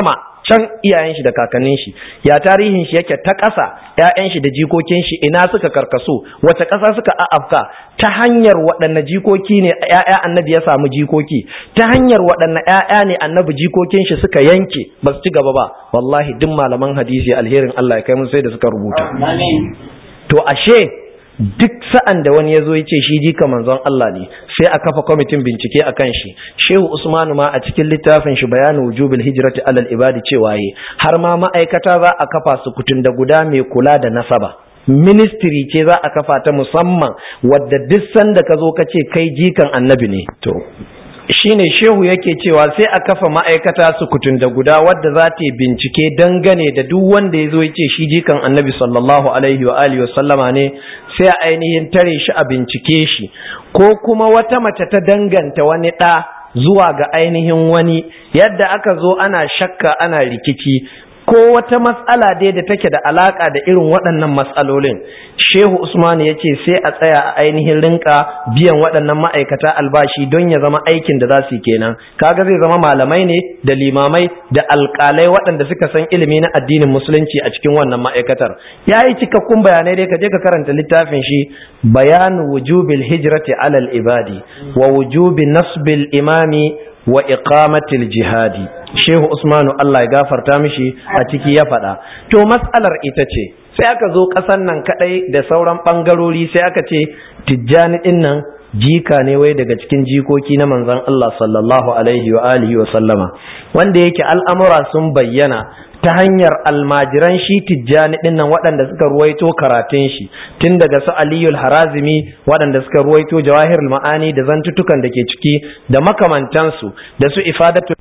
can iyayen shi da kakannin shi, ya tarihin shi yake ta ƙasa, ƴaƴan shi da jikokin shi ina suka karkasu, wace ƙasa suka a'afka, ta hanyar waɗanne jikoki ne ƴaƴa annabi ya samu jikoki, ta hanyar waɗanne ƴaƴa ne annabi jikokin shi suka yanke ba su ci gaba ba. Wallahi duk malaman hadisi alherin Allah ya kai mun sai da suka rubuta. To ashe duk sa'an da wani ya zo ya ce shi jika manzon Allah ne, sai a kafa kwamitin bincike a kan shi. Shehu Usmanu ma a cikin littafin shi Bayanu Wujubil Hijrati Alal Ibadi cewa yi har ma ma'aikata za a kafa su kutun da guda mai kula da nasaba. Ministry ce za a kafa ta musamman wadda duk sanda ka zo ka ce kai jikan annabi ne. To shine shehu yake cewa sai a kafa ma'aikata su kutun da guda wadda za ta yi bincike dangane da duk wanda ya zo ya ce shi jikan annabi sallallahu alaihi wa alihi wasallama ne, sai a ainihin tare shi a bincike shi, ko kuma wata mace ta danganta wani ɗa zuwa ga ainihin wani, yadda aka zo ana shakka ana rikici ko wata matsala dai da take da alaka da irin waɗannan matsalolin. Shehu Usman ya ce sai a tsaya a ainihin rinka biyan waɗannan ma'aikata albashi don ya zama aikin da za su yi kenan. Kaga zai zama malamai ne da limamai da alƙalai waɗanda suka san ilimi na addinin musulunci a cikin wannan ma'aikatar. Ya yi cikakkun bayanai dai ka je ka karanta littafin shi Bayanu Wujubil Hijrati Alal Ibadi wa Wujubi Nasbil Imami wa Iqamatil Jihadi. Shehu Usmanu Allah ya gafarta mishi a ciki ya faɗa. To mas'alar ita ce, sai aka zo ƙasan nan kaɗai da sauran ɓangarori sai aka ce Tijjani ɗin nan jika ne wai daga cikin jikoki na manzon Allah sallallahu alaihi wa alihi wa sallama, wanda yake al'amura sun bayyana ta hanyar almajiran shi Tijjani ɗin nan waɗanda suka ruwaito karatun shi, tun daga su Aliyul Harazimi waɗanda suka ruwaito Jawahirul Ma'ani da zantutukan da ke ciki da makamantansu, da su Ifadatu.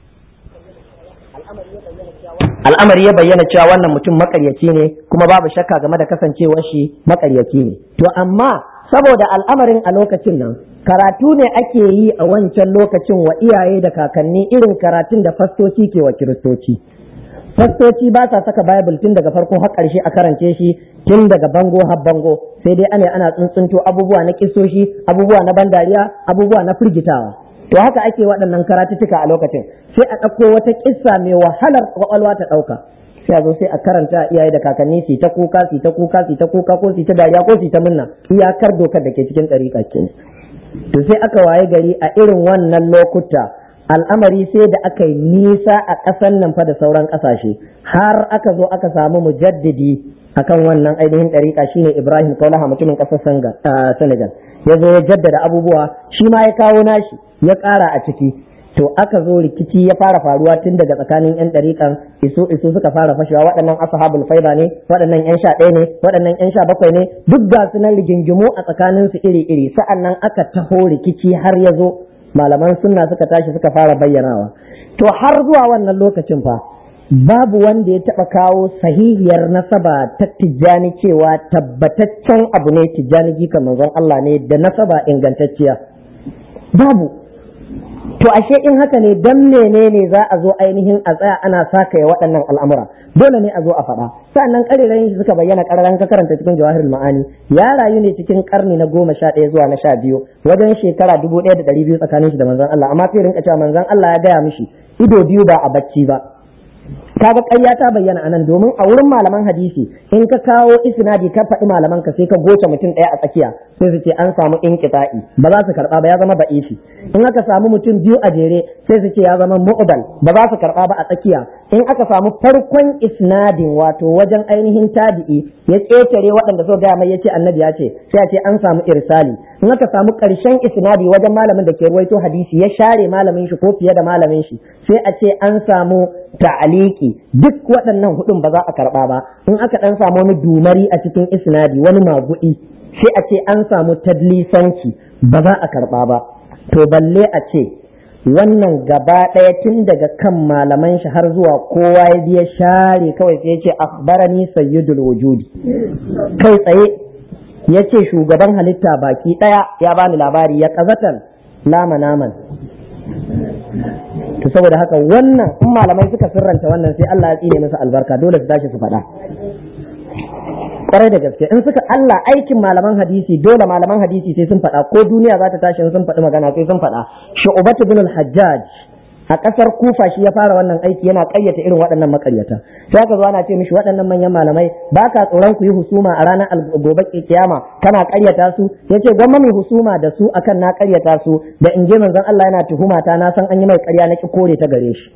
Al'amari ya bayyana cewa wannan mutum makaryaci ne, kuma babu shakka game da kasancewar shi makaryaci ne. To amma saboda al'amarin a lokacin nan karatu ne ake yi a wancan lokacin wa iyaye da kakanni, irin karatun da fastoci ke wa kiristoci. Fastoci ba sa saka Bible tun daga farko har ƙarshe a karance shi tun daga bango har bango, sai dai ana tsuntsunto abubuwa na kisoshi, abubuwa na bandariya, abubuwa na firgitawa. To haka ake waɗannan karatuttuka a lokacin, sai a ɗauko wata kissa mai wahalar kwakwalwa ta ɗauka, sai a zo sai a karanta iyaye da kakanni su ta kuka su ta kuka su ta kuka ko su ta dariya ko su ta munna, iyakar dokar da ke cikin ɗariƙa ke. To sai aka waye gari a irin wannan lokuta al'amari sai da aka yi nisa a ƙasan nan fa da sauran ƙasashe, har aka zo aka samu mujaddidi akan wannan ainihin ɗariƙa shine Ibrahim Kaulaha mutumin ƙasar Senegal. Ya zo ya jaddada abubuwa, shi ma ya kawo nashi ya ƙara a ciki. To aka zo rikici ya fara faruwa tun daga tsakanin 'yan ɗariƙan iso suka fara fashewa, waɗannan ashabul faida ne, waɗannan 'yan 11 ne, waɗannan 'yan 17 ne, duk ga su nan rigingimu a tsakaninsu iri-iri. Sa'annan aka taho rikici har ya zo malaman sunna suka tashi suka fara bayyanawa. To har zuwa wannan lokacin fa babu wanda ya taɓa kawo sahihiyar nasaba ta Tijjani cewa tabbataccen abu ne Tijjani jikan manzon Allah ne da nasaba ingantacciya, babu. To ashe in haka ne dan menene za a zo ainihin a tsaya ana sakaya waɗannan al'amura? Dole ne a zo a faɗa. Sa'annan ƙarerayin shi suka bayyana ƙararran ka karanta cikin Jawahirul Ma'ani. Ya rayu ne cikin ƙarni na 11 zuwa na 12, wajen shekara 1200 tsakanin shi da manzon Allah, amma sai rinka cewa manzon Allah ya gaya mishi ido biyu ba a bacci ba. Kaga ƙarya ta bayyana anan, domin a wurin malaman hadisi in ka kawo isnadi ka faɗi malaman ka sai ka goce mutum ɗaya a tsakiya, sai su ce an samu inqita'i, ba za su karɓa ba, ya zama ba'ishi. In aka samu mutum biyu a jere sai su ce ya zama mu'dal, ba za su karɓa ba a tsakiya. In aka samu farkon isnadin wato wajen ainihin tabi'i ya ƙetare waɗanda so gaya mai yace annabi ya ce, sai a ce an samu irsali. In aka samu ƙarshen isnadi wajen malamin da ke ruwaito hadisi ya share malamin shi ko fiye da malamin shi, sai a ce an samu ta'aliki. Duk waɗannan hudun ba za a karɓa ba. In aka ɗan samu wani dumari a cikin isnadi, wani magudi, sai a ce an samu tadlisanci, ba za a karɓa ba. To balle a ce wannan gaba ɗaya tun daga kan malaman shi har zuwa kowa ya biya share kawai sai ya ce akhbarani sayyidul wujudi, kai tsaye ya ce shugaban halitta baki ɗaya ya bani labari, ya kazatan lama naman. To saboda haka wannan in malamai suka sirranta wannan sai Allah ya tsine musu albarka, dole su tashi su faɗa. Kwarai da gaske in suka Allah aikin malaman hadisi, dole malaman hadisi sai sun faɗa, ko duniya za ta tashi sun faɗi magana sai sun faɗa. Shu'batu bin al-Hajjaj a ƙasar Kufa shi ya fara wannan aiki, yana ƙaryata irin waɗannan makaryata. Sai aka zo ana ce mishi waɗannan manyan malamai ba ka tsoron ku yi husuma a ranar gobe kiyama kana ƙaryata su? Yace gwamma mai husuma da su akan na ƙaryata su da in je manzon Allah yana tuhuma ta na san an yi mai ƙarya na ki kore ta gare shi.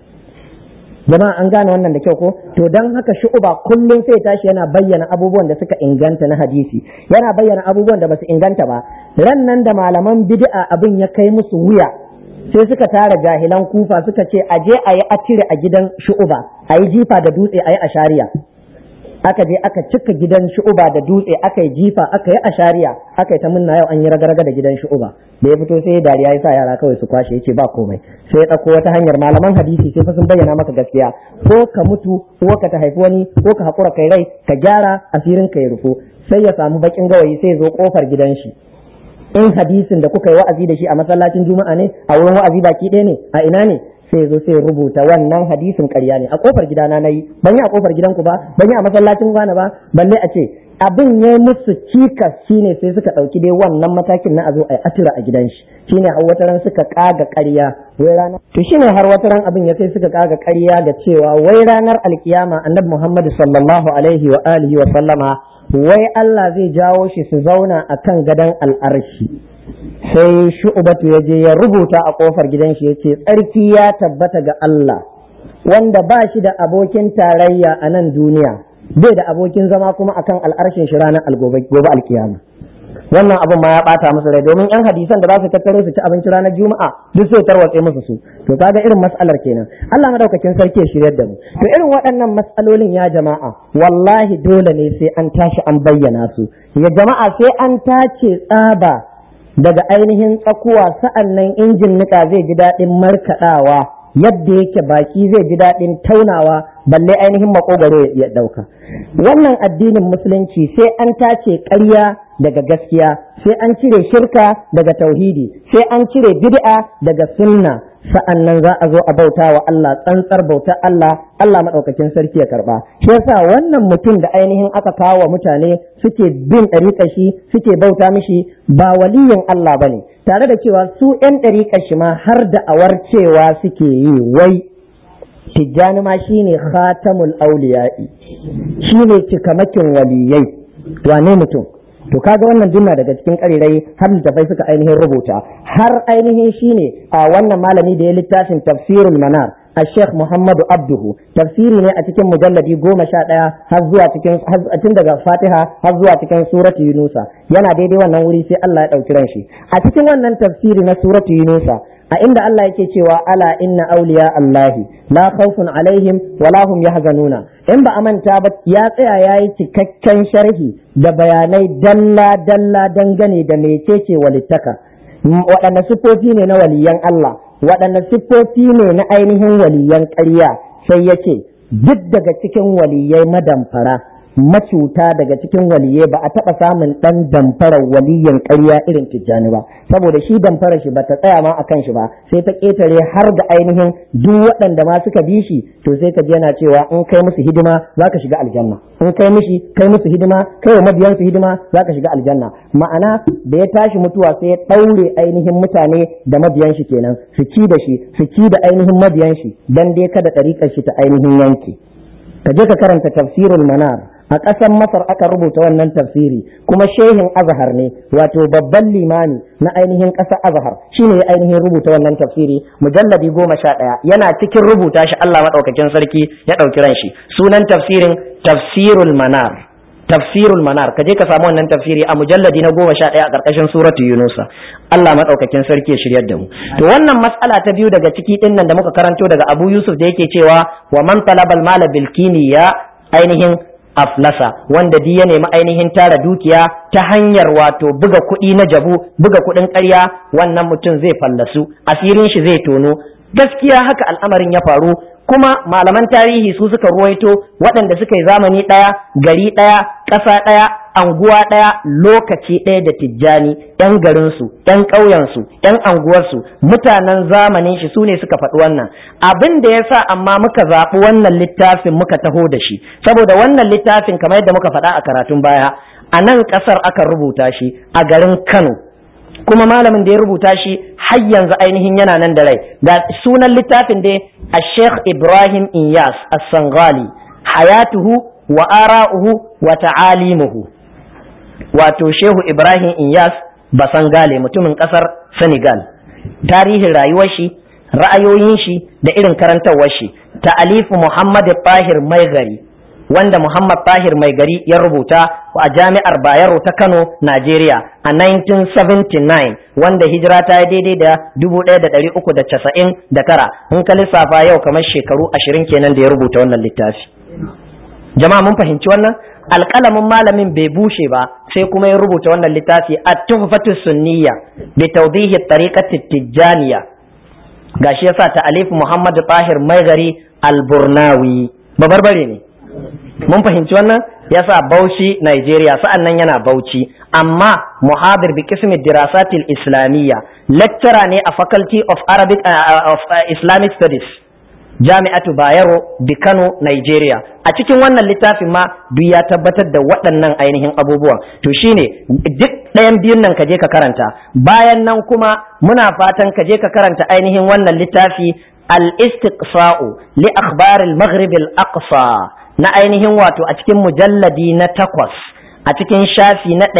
Jama'a an gane wannan da kyau ko? To dan haka Shu'ba kullum sai tashi yana bayyana abubuwan da suka inganta na hadisi, yana bayyana abubuwan da basu inganta ba. Ran nan da malaman bid'a abin ya kai musu wuya, sai suka tara jahilan Kufa suka ce a je a yi atire a gidan Shu'ba, a yi jifa da dutse, a yi ashariya. Aka je aka cika gidan Shu'ba da dutse, aka yi jifa, aka yi ashariya, aka yi ta munna yau an yi raga-raga da gidan Shu'ba. Da ya fito sai dariya ya sa yara kawai su kwashe, yace ba komai. Sai ya ɗauko wata hanyar malaman hadisi sai fa sun bayyana maka gaskiya, ko ka mutu ko ka ta haifi wani ko ka haƙura kai rai ka gyara asirin ka ya rufo. Sai ya samu bakin gawayi sai ya zo kofar gidan shi. In hadisin da kuka yi wa'azi da shi a masallacin Juma'a ne, a wurin wa'azi baki ɗaya ne, a ina ne? Sai zo sai rubuta wannan hadisin ƙarya ne, a kofar gidana nayi, ban yi a kofar gidanku ba, ban yi a masallacin wani ba, balle a ce abin ya musu cikas shine sai suka ɗauki dai wannan matakin na a zo a atira a gidan shi, shine har wata ran suka kaga ƙarya wai ranar, to shine har wata ran abin ya kai suka kaga ƙarya da cewa wai ranar alkiyama annabi Muhammad sallallahu alaihi wa alihi wa sallama wai Allah zai jawo shi su zauna akan gadon al'arshi. Sai Shu'batu ya je ya rubuta a kofar gidan shi yace tsarki ya tabbata ga Allah wanda ba shi da abokin tarayya a nan duniya, bai da abokin zama kuma akan al'arshin shi ranar gobe alkiyama. Wannan abin ma ya bata musu rai, domin yan hadisan da za su tattaro su ci abinci ranar Juma'a duk sai tarwatse musu su. To kaga irin mas'alar kenan. Allah madaukakin sarki ya shiryar da mu. To irin waɗannan mas'alolin ya jama'a wallahi dole ne sai an tashi an bayyana su. Ya jama'a sai an tace tsaba daga ainihin tsakuwa, sa'annan injin nika zai ji daɗin markaɗawa yadda yake baki zai ji daɗin taunawa balle ainihin makogaro ya ɗauka. Wannan addinin musulunci sai an tace ƙarya daga gaskiya, sai an cire shirka daga tauhidi, sai an cire bid'a daga sunna, sa'annan za a zo a bauta wa Allah tsantsar bautar Allah, Allah maɗaukakin sarki ya karɓa. Shi yasa wannan mutum da ainihin aka kawo wa mutane suke bin ɗariƙar shi suke bauta mishi ba waliyin Allah bane, tare da cewa su ‘yan ɗariƙar shi ma har da awar cewa suke yi wai Tijjani ma shine khatamul auliya'i, shine cikamakin waliyai. Wane mutum? To kaga wannan dinna daga cikin ƙarirai har littafai suka ainihin rubuta, har ainihin shine a wannan malami da ya littafin Tafsirul Manar الشيخ محمد عبده تفسيري ne a cikin mujalladi 11 har zuwa cikin tun daga Fatiha har zuwa cikin suratu Yunusa, yana daidai wannan wuri sai Allah ya dauki ran shi a cikin wannan tafsiri na suratu Yunusa, a inda Allah yake cewa ala inna awliya Allahi la khawfun alaihim wa la hum yahzanuna. In ba amanta ba ya tsaya yayi cikakken sharhi da bayanai dalla dalla dangane da mecece walittaka, waɗanne sifofi ne na waliyan Allah, waɗanne siffofi ne na ainihin waliyan ƙarya. Sai yake duk daga cikin waliyai madamfara macuta daga cikin waliyai ba a taɓa samun ɗan damfarar waliyan ƙarya irin Tijjani ba, saboda shi damfarar shi ba ta tsaya ma akan shi ba, sai ta ƙetare har da ainihin duk waɗanda ma suka bi shi, to sai ka ji yana cewa in kai musu hidima za ka shiga aljanna, in kai musu hidima, kai wa mabiyansu hidima za ka shiga aljanna. Ma'ana da ya tashi mutuwa sai ya ɗaure ainihin mutane da mabiyan shi kenan, su ci da shi, su ci da ainihin mabiyan shi, dan dai kada ɗariƙar shi ta ainihin yanke. Ka je ka karanta Tafsirul Manar. A ƙasar Masar aka rubuta wannan tafsiri, kuma shehin Azhar ne, wato babban limami na ainihin ƙasar Azhar shine ya ainihin rubuta wannan tafsiri, mujalladi 11, yana cikin rubuta shi Allah madaukakin sarki ya ɗauki ran shi. Sunan tafsirin Tafsirul Manar. Tafsirul Manar, ka je ka samu wannan tafsiri a mujalladi na 11 a ƙarƙashin suratu Yunusa. Allah madaukakin sarki ya shiryar da mu. To wannan mas'ala ta biyu daga ciki din nan da muka karanto daga Abu Yusuf da yake cewa wa man talabal mala bil kiniya ainihin aflasa, wanda di ya nemi ainihin tara dukiya ta hanyar wato buga kuɗi na jabu, buga kuɗin ƙarya, wannan mutum zai fallasu, asirin shi zai tono. Gaskiya haka al'amarin ya faru, kuma malaman tarihi su suka ruwaito waɗanda suka yi zamani ɗaya, gari ɗaya, ƙasa ɗaya, anguwa ɗaya, lokaci ɗaya da Tijjani, ‘yan garinsu, ‘yan ƙauyensu, ‘yan anguwarsu, mutanen zamanin shi su ne suka faɗi wannan. Abin da ya sa amma muka zaɓi wannan littafin muka taho da shi, saboda wannan littafin kamar yadda muka faɗa a karatun baya, a nan ƙasar aka rubuta shi a garin Kano. Kuma malamin da ya rubuta shi har yanzu ainihin yana nan da rai. Ga sunan littafin dai a Sheikh Ibrahim Inyas As-Sanghali, hayatuhu wa ara'uhu wa ta'alimuhu. Wato Shehu Ibrahim Inyas Basangale, mutumin kasar Senegal. Tarihin rayuwar shi, ra'ayoyin shi da irin karantarwar shi. Ta'alifu Muhammad Tahir Maigari, wanda Muhammad Tahir Maigari ya rubuta a Jami'ar Bayero ta Kano, Najeriya a 1979, wanda hijira ta yi daidai da 1399. In ka lissafa yau kamar shekaru 20 kenan da ya rubuta wannan littafi. Jama'a mun fahimci wannan? Alƙalamin malamin bai bushe ba sai kuma ya rubuta wannan littafi at-tuhfatu sunniyya bi tawdihi tariqati tijaniya. Gashi yasa ta'alif Muhammad Tahir Maigari Al-Burnawi, babarbare ne. Mun fahimci wannan? Yasa Bauchi, Nigeria, sa'annan yana Bauchi, amma muhadir bi qismi dirasatil islamiyya, lecturer ne a Faculty of Arabic of Islamic Studies, Jami'atu Bayero bi Kano, Nigeria. A cikin wannan littafin ma duk ya tabbatar da waɗannan ainihin abubuwan. To shine duk ɗayan biyun nan ka je ka karanta. Bayan nan kuma muna fatan ka je ka karanta ainihin wannan littafi al-istiqsa'u li akhbar al-maghrib al-aqsa na ainihin wato a cikin mujalladi na 8 a cikin shafi na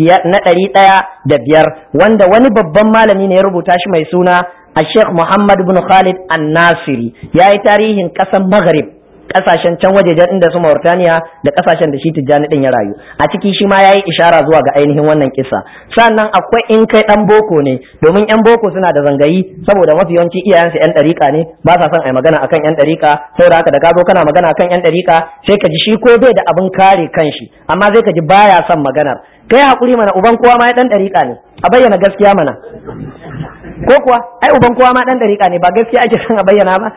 105 wanda wani babban malami ne ya rubuta shi mai suna Sheikh Muhammad ibn Khalid An-Nasiri, ya yi tarihin ƙasar Maghrib, ƙasashen can wajejen inda su Mauritania da ƙasashen da shi Tijjani din ya rayu. A ciki shi ma ya yi ishara zuwa ga ainihin wannan kisa. Sannan akwai in kai ɗan boko ne, domin ƴan boko suna da zangayi saboda mafi yawanci iyayensu ƴan ɗariƙa ne, ba sa son a yi magana akan ƴan ɗariƙa, saboda haka da ka zo kana magana akan ƴan ɗariƙa sai ka ji shi ko bai da abin kare kanshi, amma zai ka ji baya son maganar. Kai hakuri mana, uban kowa ma ya ɗan ɗariƙa ne, a bayyana gaskiya mana. Ko kuwa ai uban kowa ma dan dariƙa ne, ba gaskiya ake son a bayyana ba.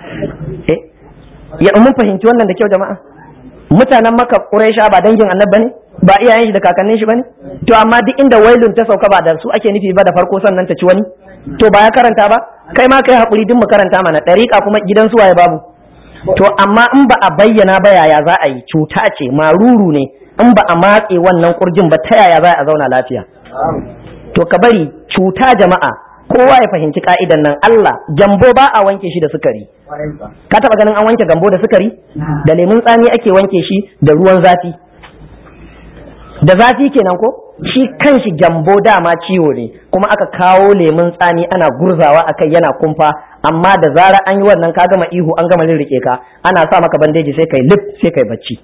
Ya mun fahimci wannan da kyau jama'a. Mutanen Makka Quraisha ba dangin Annabi bane, ba iyayen shi da kakannin shi bane. To amma duk inda wailun ta sauka ba da su ake nufi ba da farko sannan ta ci wani. To ba ya karanta ba, kai ma kai hakuri din mu karanta mana. Dariƙa kuma gidan su waye babu. To amma in ba a bayyana ba yaya za a yi, cuta ce, maruru ne. In ba a matse wannan kurjin ba ta yaya za a zauna lafiya. To ka bari cuta jama'a, kowa ya fahimci ka'idan nan. Allah, gambo ba a wanke shi da sukari. Ka taba ganin an wanke gambo da sukari? Da lemun tsami ake wanke shi da ruwan zafi. Da zafi kenan ko? Shi kanshi gambo dama ciwo ne, kuma aka kawo lemun tsami ana gurzawa akai yana kumfa, amma da zarar an yi wannan ka gama ihu an gama rirrike ka, ana sa maka bandeji sai kai lip sai kai bacci.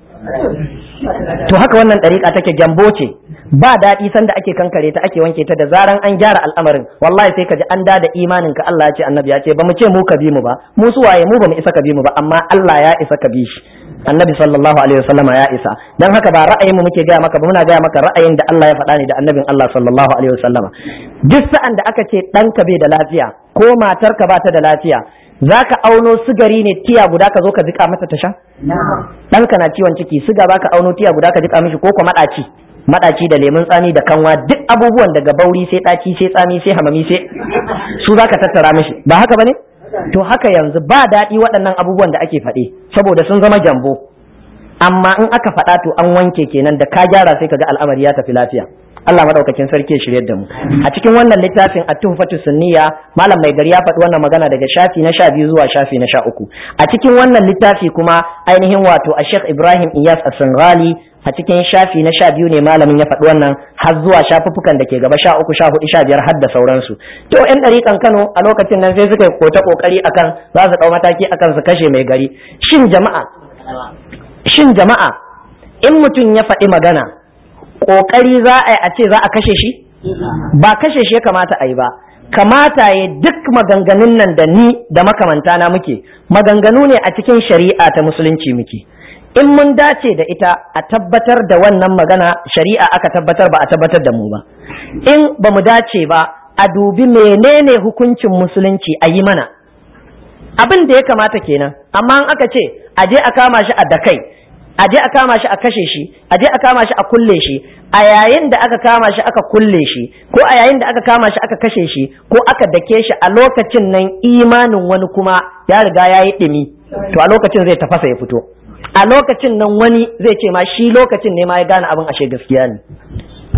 To haka wannan ɗariƙa take, gyambo ce, ba daɗi sanda ake kankare ta ake wanke ta, da zaran an gyara al'amarin wallahi sai ka ji an da imanin ka. Allah ya ce, annabi ya ce, ba mu ce mu ka bi mu ba, mu su waye mu, ba mu isa ka bi mu ba, amma Allah ya isa ka bi shi. Annabi sallallahu alaihi wasallama ya isa. Dan haka ba ra'ayin mu muke gaya maka ba, muna gaya maka ra'ayin da Allah ya faɗa ne da annabin Allah sallallahu alaihi wasallama. Duk sa'an da aka ce ɗanka bai da lafiya ko matarka ba ta da lafiya, za ka auno sigari ne tiya guda ka zo ka jika mata ta sha? Ɗanka na ciwon ciki, siga za ka auno tiya guda ka jika mishi, ko kuma maɗaci da lemun tsami da kanwa, duk abubuwan daga bauri sai ɗaci sai tsami sai hamami sai su za ka tattara mishi, ba haka ba ne? To haka yanzu ba daɗi waɗannan abubuwan da ake faɗe saboda sun zama jambo, amma in aka faɗa to an wanke kenan, da ka gyara sai ka ga al'amari ya tafi lafiya. Allah madaukakin sarki ya shirye da mu. A cikin wannan littafin At-Tuhfatu Sunniya, Malam Maigari ya faɗi wannan magana daga shafi na 12 zuwa shafi na 13. A cikin wannan littafi kuma ainihin wato a Sheikh Ibrahim Iyas As-Sanghali a cikin shafi na 12 ne malamin ya faɗi wannan, har zuwa shafuffukan da ke gaba 13, 14, 15 har da sauransu. To ƴan ɗariƙan Kano a lokacin nan sai suka yi kokari akan za su ɗau mataki akan su kashe Maigari. Shin jama'a in mutum ya faɗi magana ƙoƙari za a yi a ce za a kashe shi? Ba kashe shi ya kamata a yi ba, kamata ya duk maganganun nan da ni da makamanta na muke maganganu ne a cikin shari'a ta musulunci muke. In mun dace da ita a tabbatar da wannan magana, shari'a aka tabbatar, ba a tabbatar da mu ba. In ba mu dace ba, a dubi menene hukuncin musulunci a yi mana. Abin da ya kamata kenan, amma in aka ce a je a kama shi a dakai, a je a kama shi a kashe shi, a je a kama shi a kulle shi, a yayin da aka kama shi aka kulle shi, ko a yayin da aka kama shi aka kashe shi, ko aka dake shi, a lokacin nan imanin wani kuma ya riga ya yi ɗumi, to a lokacin zai tafasa ya fito. A lokacin nan wani zai ce ma shi lokacin ne ma ya gane abin ashe gaskiya ne.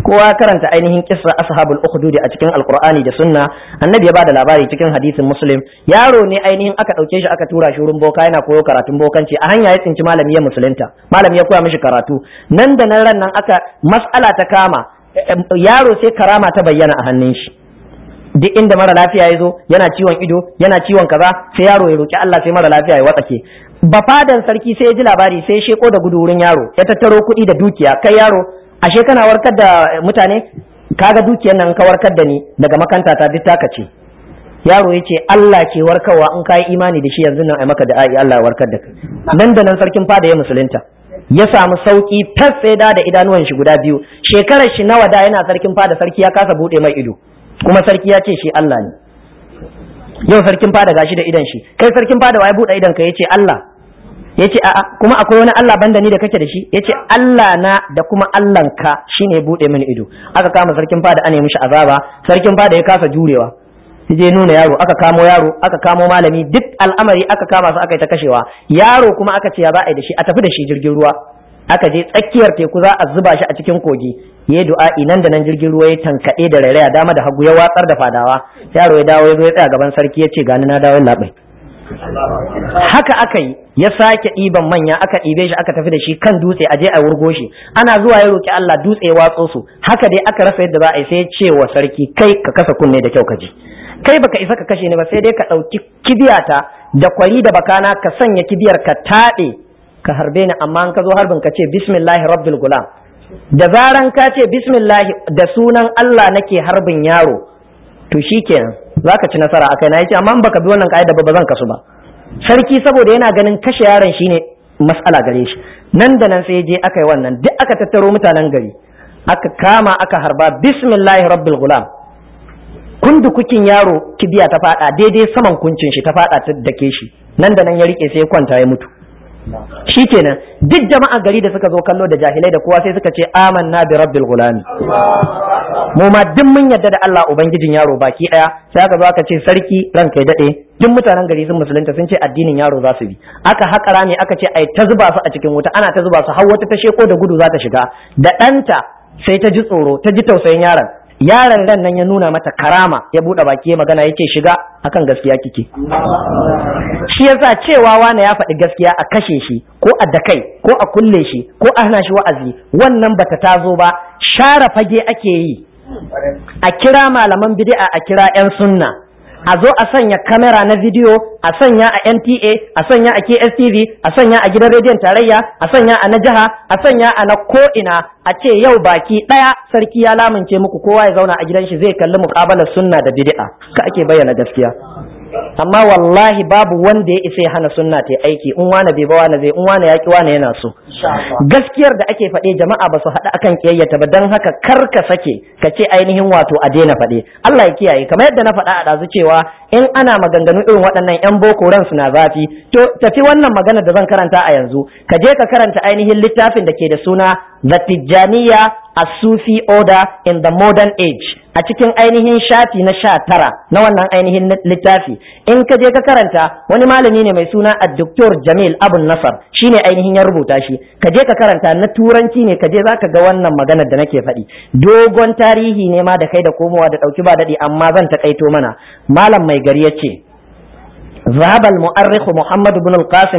kowa karanta ainihin kissa ashabul ukhdud a cikin alqur'ani da sunna. Annabi ya bada labari cikin hadisin muslim, yaro ne ainihin aka dauke shi aka tura shi wurin boka yana koyo karatun bokanci, a hanya ya tsinci malami ya musulunta, malami ya koya mishi karatu, nan da nan ran nan aka mas'ala ta kama, yaro sai karama ta bayyana a hannun shi. Duk inda mara lafiya ya zo yana ciwon ido yana ciwon kaza, sai yaro ya roki Allah sai mara lafiya ya watsake. Bafadan sarki sai ya ji labari sai ya sheko da gudu wurin yaro, ya tattaro kuɗi da dukiya, kai yaro ashe kana warkar da mutane, kaga dukiyar nan ka warkar da ni daga makanta ta duk taka ce. Yaro ya ce Allah ke warkarwa in kai imani da shi yanzu nan ai maka da ai Allah ya warkar da kai. Nan da nan sarkin fada ya musulunta, ya samu sauki fas sai da idanuwan shi guda biyu. Shekarar shi nawa da yana sarkin fada, sarki ya kasa bude mai ido, kuma sarki ya ce shi Allah ne. Yau sarkin fada gashi da idan shi, kai sarkin fada wai bude idan ka yace Allah, yace a'a kuma akwai wani Allah banda ni da kake da shi, yace Allah na da kuma Allahn ka shine bude mini ido. Aka kama sarkin fada ane mishi azaba, sarkin fada ya kasa jurewa, je nuna yaro, aka kamo malami, duk al'amari aka kama su aka yi ta kashewa. Yaro kuma aka ce ya za a yi da shi, a tafi da shi jirgin ruwa, aka je tsakiyar teku za a zuba shi a cikin kogi, ya du'a'i nan da nan jirgin ruwa ya tankaɗe da rairaya dama da hagu ya watsar da fadawa. Yaro ya dawo ya zo ya tsaya gaban sarki ya ce gani na dawo labai. Haka aka yi, ya sake ɗiban manya, aka ɗibe shi aka tafi da shi kan dutse aje a wurgo shi. Ana zuwa ya roki Allah, dutse ya watso su. Haka dai aka rasa yadda za a yi, sai ya ce wa sarki kai ka kasa kunne da kyau ka ji, kai baka isa ka kashe ni ba, sai dai ka ɗauki kibiyata da kwari da bakana ka sanya kibiyar ka taɗe ka harbe ni, amma an ka zo harbin ka ce bismillahi rabbil gulam. Da zaran ka ce bismillahi da sunan Allah nake harbin yaro, to shikenan zaka ci nasara akai. Na yace amma in baka bi wannan kaida ba zan kasu ba. Sarki saboda yana ganin kashe yaron shine mas'ala gare shi, nan da nan sai je aka yi wannan, duk aka tattaro mutanen gari, aka kama aka harba bismillahi rabbil gulam. Kundukukin yaro kibiya ta fada daidai saman kuncin shi, ta fada ta dake shi, nan da nan ya rike sai ya kwanta ya mutu. Shikenan duk jama'a gari da suka zo kallo da jahilai da kowa sai suka ce amanna bi rabbil gulami, mu ma duk mun yarda da Allah ubangijin yaro baki daya. Sai aka zo aka ce sarki ranka ya dade, duk mutanen gari sun musulunta sun ce addinin yaro za su bi. Aka haƙa rami aka ce ai ta zuba su a cikin wuta, ana ta zuba su har wata ta sheko da gudu za ta shiga, da ɗanta sai ta ji tsoro, ta ji tausayin yaron ran nan ya nuna mata karama, ya bude baki ya magana, yake shiga akan gaskiya kike. Shi yasa cewa wani ya faɗi gaskiya a kashe shi ko a dakai ko a kulle shi ko a hana shi wa'azi, wannan bata tazo ba. Share fage ake yi, a kira malaman bid'a, a kira 'yan sunna, a zo a sanya kamera na bidiyo, a sanya a NTA, a sanya a KSTV, a sanya a gidan rediyon tarayya, a sanya a na jiha, a sanya a na ko'ina, a ce yau baki ɗaya sarki ya lamince muku kowa ya zauna a gidan shi zai kalli muƙabalar sunna da bid'a. Ka ake bayyana gaskiya. Amma wallahi babu wanda ya isa ya hana sunna ta aiki, in wane bai ba wane zai, in wane yaki wane yana so. Gaskiyar da ake faɗe jama'a ba su haɗu akan kiyayyata ba, don haka kar ka sake ka ce ainihin wato a daina faɗe. Allah ya kiyaye, kamar yadda na faɗa a ɗazu cewa in ana maganganu irin waɗannan 'yan boko ran suna zafi, to tafi wannan magana da zan karanta a yanzu, ka je ka karanta ainihin littafin da ke da suna The Tijjaniya As-Sufi Order in the Modern Age, a cikin ainihin shafi na 19 na wannan ainihin littafi. In ka je ka karanta, wani malami ne mai suna Dr. Jamil Abun Nasar shine ainihin ya rubuta shi, ka je ka karanta, na turanci ne, ka je zaka ga wannan maganar da nake faɗi. Dogon tarihi ne ma da kai da komowa da ɗauki ba daɗi, amma zan takaito mana. Malam mai gari yace ذهب المؤرخ محمد بن القاسم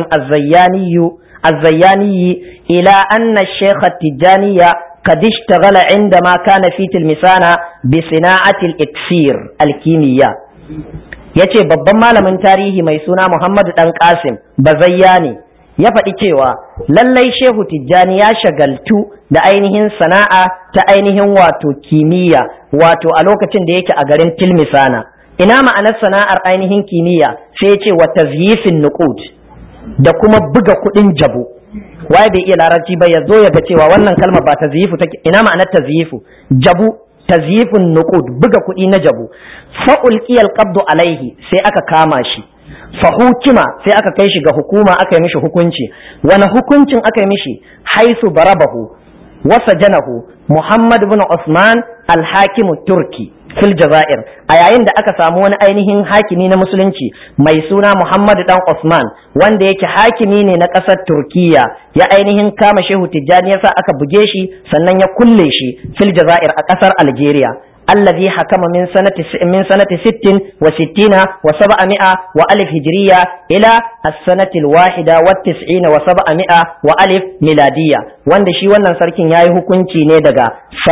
الزياني إلى أن الشيخ التجاني قد اشتغل عندما كان في تلمسان بصناعة الإكسير الكيمياء. yace babban malamin tarihi mai suna Muhammad dan Qasim Bazayyani ya faɗi cewa lallai Shehu Tijjani ya shagaltu da ainihin sana'a ta ainihin wato kimiyya, wato a lokacin da yake a garin Tilmisana. Ina ma'anar sana'ar ainihin kimiyya? Sai ya ce wa tazyifin nuqud, da kuma buga kuɗin jabu. Waye bai iya larabci ba ya zo ya ga cewa wannan kalma ba tazyifu take. Ina ma'anar tazyifu? Jabu, tazyifun nuqud, buga kuɗi na jabu. Fa ulqiyal qabdu alaihi, sai aka kama shi. Fa hukima, sai aka kai shi ga hukuma, aka yi mishi hukunci. Wani hukuncin aka yi mishi? Haisu barabahu wa sajanahu Muhammad ibn Usman al-Hakim turki. fil Jazair a yayin da aka samu wani ainihin hakimi na musulunci mai suna Muhammad dan Usman wanda yake hakimi ne na ƙasar Turkiya ya ainihin kama Shehu Tijjani yasa aka buge shi sannan ya kulle shi fil Jazair a ƙasar Algeria الذي حكم من سنة 66 و700 وألف هجرية إلى السنة 91 و700 وألف ميلادية wanda shi wannan sarkin yayi hukunci ne daga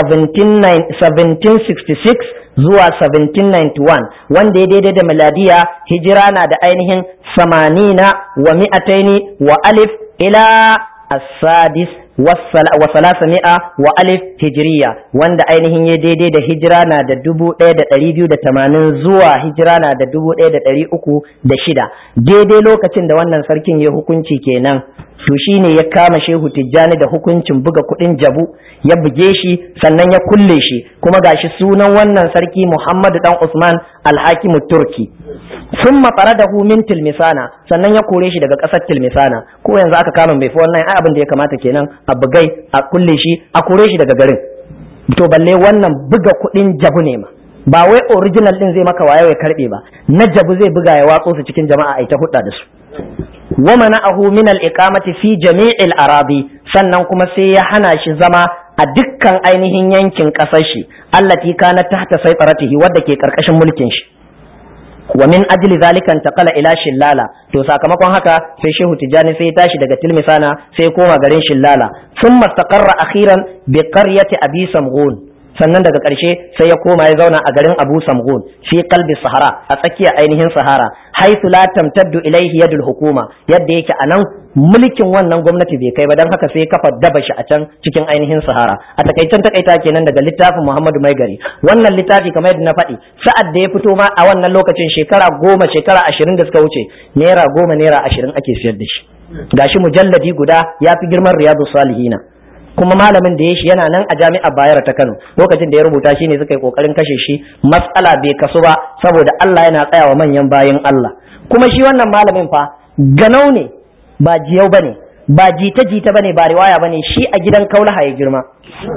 1766 zuwa 1791 wanda ya daidai da miladiya hijira na da ainihin 80 wa 200 wa alif ila as-sadis wa alif hijiriya wanda ainihin ya daidai da hijira na da 1280 zuwa hijira na da 1306 daidai lokacin da wannan sarkin ya hukunci kenan to shine ya kama Shehu Tijjani da hukuncin buga kudin jabu ya buge shi sannan ya kulle shi kuma gashi sunan wannan sarki Muhammadu dan Usman al-Hakim Turki summa faradahu min Tilmisana sannan ya kore shi daga kasar Tilmisana ko yanzu aka kama mai fa wannan ai abin da ya kamata kenan a bugai a kulle shi a kore shi daga garin to balle wannan buga kudin jabu ne ma ba wai original din zai maka waye ya karbe ba na jabu zai buga ya watso su cikin jama'a ai ta hudda da su wa mana'ahu min al-iqamati fi jami'il arabi sannan kuma sai ya hana shi zama a dukkan ainihin yankin kasar shi allati kana tahta saytaratihi wadda ke karkashin mulkin shi wa min ajli zalika intaqala ila Shillala to sakamakon haka sai Shehu Tijani sai ya tashi daga Tilmisana sai ya koma garin Shillala thumma istaqarra akhiran bi qaryati Abi Samghun sannan daga ƙarshe sai ya koma ya zauna a garin Abu Samghun fi qalbi Sahara a tsakiyar ainihin Sahara haythu la tamtaddu ilayhi yadul hukuma yadda yake anan mulkin wannan gwamnati bai kai ba dan haka sai ya kafa dabashi a can cikin ainihin Sahara a takaita kenan daga littafin Muhammadu Maigari wannan littafi kamar yadda na faɗi sa'ad da ya fito ma a wannan lokacin shekara 10 shekara 20 da suka wuce naira 10 naira 20 ake siyar da shi gashi mujalladi guda ya fi girman Riyadus Salihina kuma malamin da ya shi yana nan a jami'ar Bayero ta Kano lokacin da ya rubuta shi ne suka yi kokarin kashe shi matsala bai kasu ba saboda Allah yana tsayawa manyan bayin Allah kuma shi wannan malamin fa ganau ne ba jiyau bane ba jita bane ba riwaya bane shi a gidan Kaulaha ya girma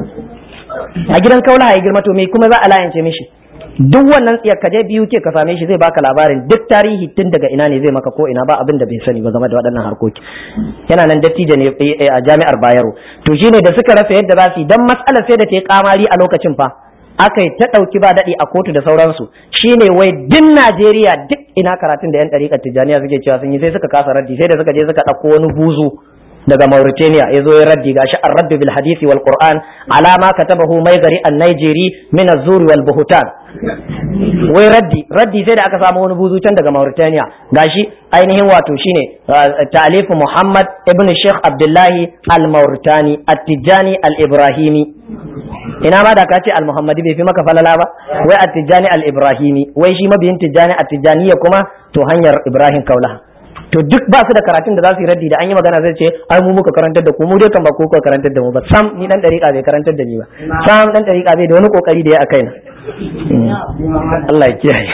to me kuma za a layance mishi duk wannan tsiyar kaje biyu ke ka same shi zai baka labarin duk tarihi tun daga ina ne zai maka ko ina ba abin da bai sani ba game da waɗannan harkoki yana nan dattijo ne a jami'ar Bayero to shine da suka rasa yadda za su yi dan matsalar sai da ta yi kamari a lokacin fa aka yi ta ɗauki ba daɗi a kotu da sauransu shine wai din Najeriya duk ina karatun da yan ɗariƙar Tijjaniya suke cewa sun yi sai suka kasa raddi sai da suka je suka ɗauko wani buzu daga Mauritania ya zo ya raddi gashi ar-radd bil hadisi wal Qur'an ala ma katabahu Maigari an-Naijeri min az-zur wal buhtan wai raddi sai da aka samu wani buzu can daga Mauritania gashi ainihin wato shine ta'alif Muhammad ibn Sheikh Abdullahi al-Mauritani at-Tijani al-Ibrahimi ina ma da ka ce al-Muhammadi bai fi maka falala ba wai at-Tijani al-Ibrahimi wai shi mabiyin Tijani at-Tijaniya kuma to hanyar Ibrahim Kaulaha to duk ba su da karatun da za su yi raddi da an yi magana zai ce ai mu muka karantar da ku mu dai kan ba ku ka karantar da mu ba sam ni dan dariƙa bai karantar da ni ba sam dan dariƙa bai da wani kokari da ya akai na Allah ya kiyaye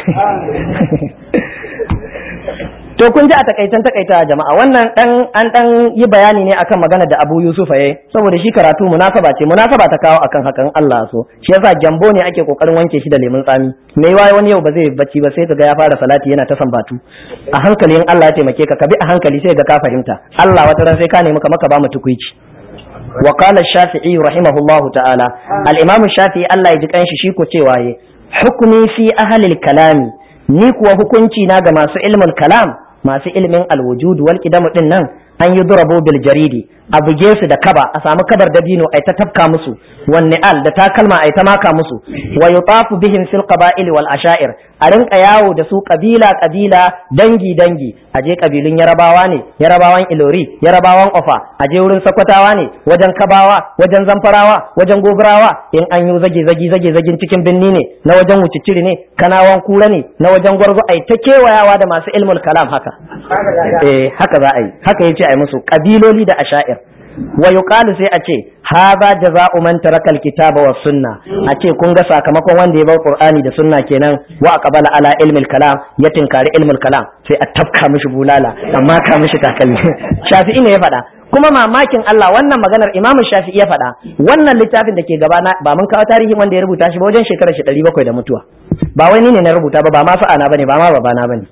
to kun ji a takaita jama'a wannan an yi bayani ne akan magana da Abu Yusuf yayi saboda shi karatu munasaba ta kawo akan hakan Allah so shi yasa jambo ne ake kokarin wanke shi da lemun tsami me yayi wani yau ba zai bacci ba sai kaga ya fara salati yana ta sambatu a hankali in Allah ya taimake ka bi a hankali sai ga ka fahimta Allah wata ran sai ka nemi maka ba mu tukuici wa qala ash-shafi'i rahimahullahu ta'ala al-imam ash-shafi'i Allah ya ji kanshi shi ko cewa ye hukmi fi ahli al-kalami ni kuwa hukunci na ga masu ilmul kalam masu ilimin alwujud wal qidam din nan an yi durabo bil jaridi a buge su da kaba a samu kabar dabino ai ta tafka musu wan ni'al da takalma ai ta maka musu wa yutafu bihim fil qaba'il wal asha'ir a rinka yawo da su kabila dangi a je kabilun yarabawa ne yarabawan ilori yarabawan ofa a je wurin sakwatawa ne wajen kabawa wajen zamfarawa wajen gobirawa in an yi zagin cikin binni ne na wajen wuciciri ne kanawan kura ne na wajen gwarzo ai ta kewayawa da masu ilmul kalam haka haka za a yi haka yace ai musu kabiloli da asha'ir wa yuqalu sai a ce hadha jaza'u man taraka alkitaba was sunna a ce kun ga sakamakon wanda ya bar qur'ani da sunna kenan wa aqbala ala ilmil kalam ya tinkari ilmul kalam sai a tafka mishi bulala amma ka mishi takalmi shafi'i ne ya faɗa kuma mamakin Allah wannan maganar Imam Shafi'i ya faɗa wannan littafin da ke gabana ba mun kawo tarihin wanda ya rubuta shi ba wajen shekarar shi 700 da mutuwa ba wai ni ne na rubuta ba ma fa'ana bane ba ma babana bane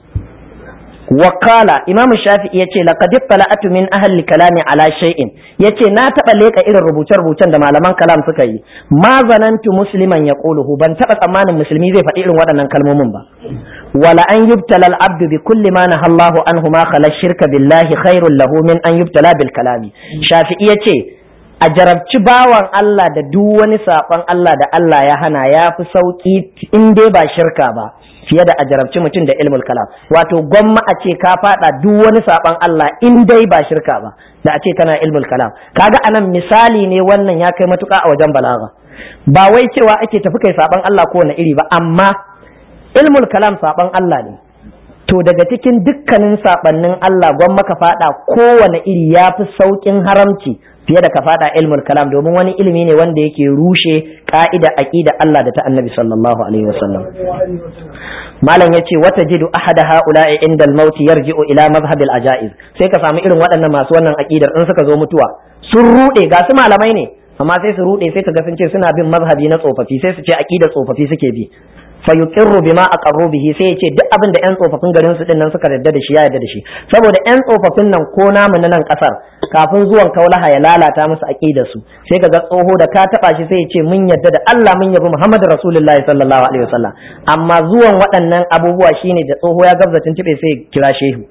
wakala Imam Shafi'i yace laqad tala'atu min ahli kalami ala shay'in yace na taba leka irin rubuce-rubucen da malaman kalam suka yi ma zanantu musliman yaquluhu ban taba tsammanin musulmi zai faɗi irin waɗannan kalmomin ba wala an yubtala al-abdu bi kulli ma nahallahu anhu ma khala shirka billahi khairul lahu min an yubtala bil kalami Shafi'i yace a jarabci bawan Allah da duk wani saban Allah da Allah ya hana ya fi sauki in dai ba shirka ba fiye da a jarabci mutum da ilmul kalam wato gwamma a ce ka fada duk wani saban Allah in dai ba shirka ba da a ce kana ilmul kalam kaga anan misali ne wannan ya kai matuka a wajen balaga ba wai cewa ake tafi kai saban Allah ko wani iri ba amma ilmul kalam saban Allah ne to daga cikin dukkanin sabannin Allah gwamma ka fada kowane iri yafi saukin haramci fiye da ka fada ilmul kalam domin wani ilimi ne wanda yake rushe ka'ida aqida Allah da ta Annabi sallallahu alaihi wasallam malam yace wata jidu ahada haula'i inda al-maut yarji'u ila madhhab al-ajaiz sai ka samu irin waɗannan masu wannan aqidar in suka zo mutuwa sun rude ga su malamai ne amma sai su rude sai ka ga sun ce suna bin mazhabi na tsofaffi sai su ce aqidar tsofaffi suke bi fa yuqirru bima aqarru bihi sai yace duk abin da ƴan tsofaffin garin su din nan suka yarda da shi ya yarda da shi saboda ƴan tsofaffin nan ko namu na nan kasar kafin zuwan kaulaha ya lalata musu aqidar su sai kaga tsoho da ka taba shi sai yace mun yarda da Allah mun yabi Muhammadu Rasulullahi sallallahu alaihi wasallam amma zuwan waɗannan abubuwa shine da tsoho ya gabza tuntube sai kira shehu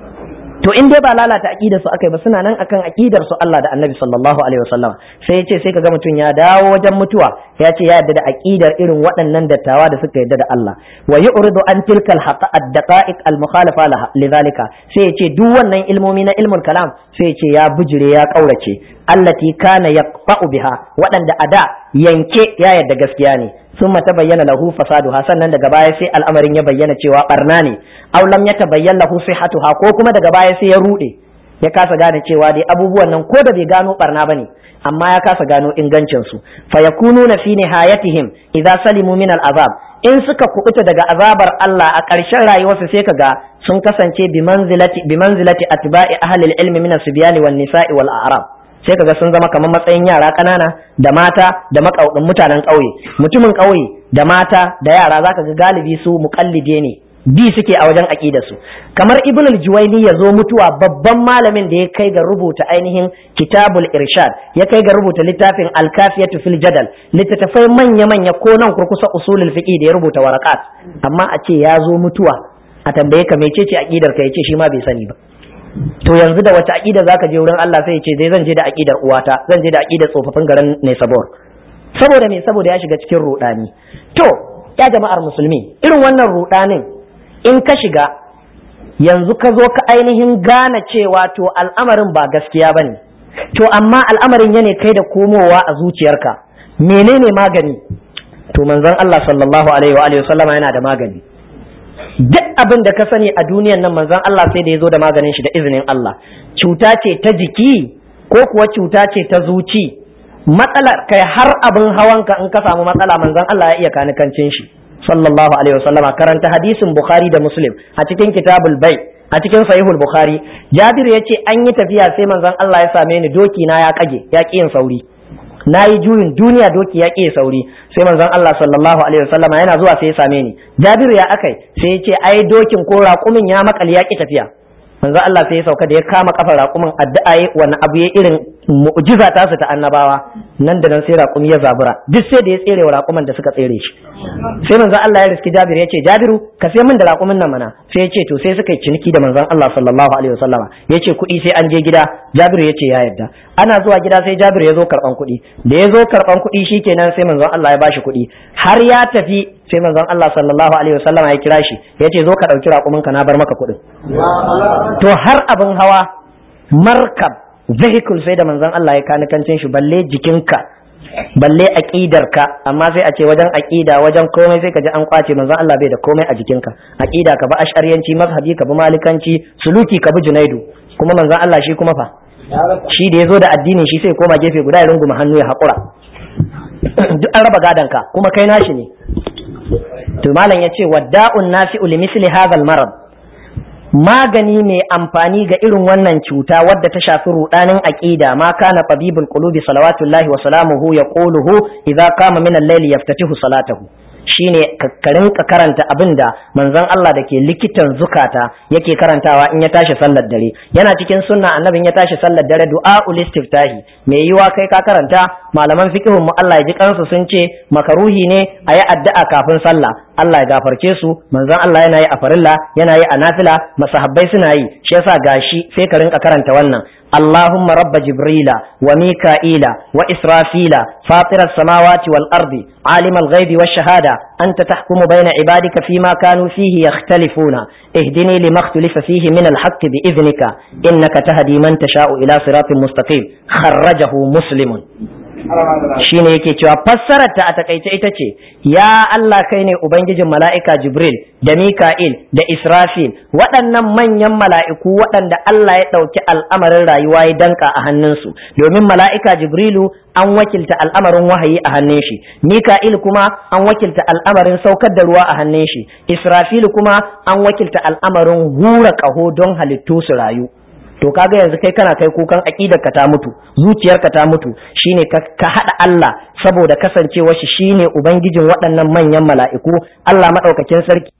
to in dai ba lalata aqidar su akai ba suna nan akan aqidar su Allah da Annabi sallallahu alaihi wasallam sai yace sai kaga mutun ya dawo wajen mutuwa ya ce ya yarda da aqidar irin waɗannan dattawa da suka yarda da Allah wa yu'ridu an tilka ad-daqa'iq al-mukhalafa lidhalika sai yace duk wannan ilmomi na ilmul kalam sai yace ya bujire ya kaurace allati kana yaqfa'u biha waɗanda ada yanke ya yarda gaskiya ne ثم تبين له فسادها sannan daga baya sai al'amarin ya bayyana cewa barna ne aw lam yatabayyan lahu sihhatuha ko kuma daga baya sai ya rude ya kasa gane cewa dai abubuwan nan ko da bai gano barna bane amma ya kasa gano ingancin su fa yakununa fi nihayatihim idza salimu min al'azab in suka kubuta daga azabar Allah a ƙarshen rayuwarsu sai kaga sun kasance bi manzilati atba'i ahli al-ilmi min as-sibyani wan nisa'i wal a'rab sai kaga sun zama kamar matsayin yara ƙanana da mata da mutanen ƙauye mutumin ƙauye da mata da yara zaka ga galibi su muqallide ne bi suke a wajen aqidar su kamar ibn al-juwayni ya zo mutuwa babban malamin da ya kai ga rubuta ainihin kitabul irshad ya kai ga rubuta littafin al-kafiyatu fil jadal littattafai manya ko nan kurkusa usulul fiqh da ya rubuta waraqat amma a ce ya zo mutuwa a tambaye ka mecece aqidar ka yace shi ma bai sani ba to yanzu da wace aqida zaka je wurin Allah sai ya ce zan je da aqidar uwata zan je da aqidar tsofaffin garin ne saboda me saboda ya shiga cikin rudani to ya jama'ar musulmi irin wannan rudanin in ka shiga yanzu ka zo ka ainihin gane cewa to al'amarin ba gaskiya bane to amma al'amarin yana kai da komowa a zuciyarka menene magani to manzon Allah sallallahu alaihi wa sallama yana da magani duk abin da ka sani a duniyan nan manzon Allah sai da ya zo da maganin shi da izinin Allah cuta ce ta jiki ko kuwa cuta ce ta zuci matsala kai har abin hawanka in ka samu matsala manzon Allah ya iya kanikancin shi sallallahu alaihi wasallama karanta hadisin Bukhari da Muslim a cikin kitabul bai a cikin sahihul Bukhari Jabir yace an yi tafiya sai manzon Allah ya same ni doki na ya kage ya ki yin sauri na yi juyin duniya doki ya ƙi sauri sai manzon Allah sallallahu alaihi wasallam yana zuwa sai ya same ni Jabiru ya akai sai ya ce ai dokin ko raƙumin ya makale ya ƙi tafiya manzon Allah sai ya sauka da ya kama kafar raƙumin addu'a yi wani abu ya irin mu'jiza ta su ta annabawa nan da nan sai raƙumi ya zabura duk sai da ya tsere wa raƙuman da suka tsere shi sai manzon Allah ya riski Jabiru ya ce Jabiru ka sai min da raƙumin nan mana sai ya ce to sai suka yi ciniki da manzon Allah sallallahu alaihi wasallam ya ce kuɗi sai an je gida Jabiru ya ce ya yarda ana zuwa gida sai Jabiru ya zo karɓan kuɗi da ya zo karɓan kuɗi shikenan sai manzon Allah ya bashi kuɗi har ya tafi sai manzon Allah sallallahu alaihi wasallam ya kira shi ya ce zo ka ɗauki raƙumin ka na bar maka kuɗin to har abin hawa markab vehicle sai da manzon Allah ya kanikancin shi balle jikinka balle aqidarka amma sai a ce wajen aqida wajen komai sai ka ji an kwace manzon Allah bai da komai a jikinka aqida ka ba ash'ariyanci mazhabi ka bi malikanci suluki ka bi junaidu kuma manzon Allah shi kuma fa shi da yazo da addinin shi sai koma gefe guda ya runguma hannu ya hakura duk an raba gadanka kuma kai nashi ne to malam yace wadda'un nafi'u li misli hadha al-marad magani mai amfani ga irin wannan cuta wadda ta shafi rudanin aqida ma kana tabibul qulubi salawatullahi wa salamuhu yaquluhu idza qama min al-layli yaftatihu salatahu shine ka rinka karanta abinda manzon Allah da ke likitan zukata yake karantawa in ya tashi sallar dare. Yana cikin sunna annabin ya tashi sallar dare du'aul istiftahi mai yiwa kai ka karanta, malaman fiqhun mu Allah ya ji kansu sun ce makaruhi ne a yi addu'a kafin sallah, Allah ya gafarce su, manzon Allah yana yi a farilla, yana yi a nafila, masahabbai suna yi, shi yasa gashi sai ka rinka karanta wannan. اللهم رب جبريل وميكائيل وإسرافيل فاطر السماوات والأرض عالم الغيب والشهادة أنت تحكم بين عبادك فيما كانوا فيه يختلفون اهدني لما اختلف فيه من الحق بإذنك إنك تهدي من تشاء إلى صراط مستقيم خرجه مسلم. shine yake cewa fassarar ta a takaice ita ce ya Allah kai ne ubangijin mala'ika Jibril da Mika'il da Israfil, waɗannan manyan mala'iku waɗanda Allah ya ɗauki al'amarin rayuwa ya danka a hannunsu, domin mala'ika Jibrilu an wakilta al'amarin wahayi a hannun shi, Mika'il kuma an wakilta al'amarin saukar da ruwa a hannun shi, Israfil kuma an wakilta al'amarin hura ƙaho don halittu su rayu. To kaga yanzu kai kana kai kukan aqidarka ta mutu, zuciyarka ta mutu, shine ka hada Allah saboda kasancewar shi shine ubangijin waɗannan manyan mala'iku, Allah madaukakin sarki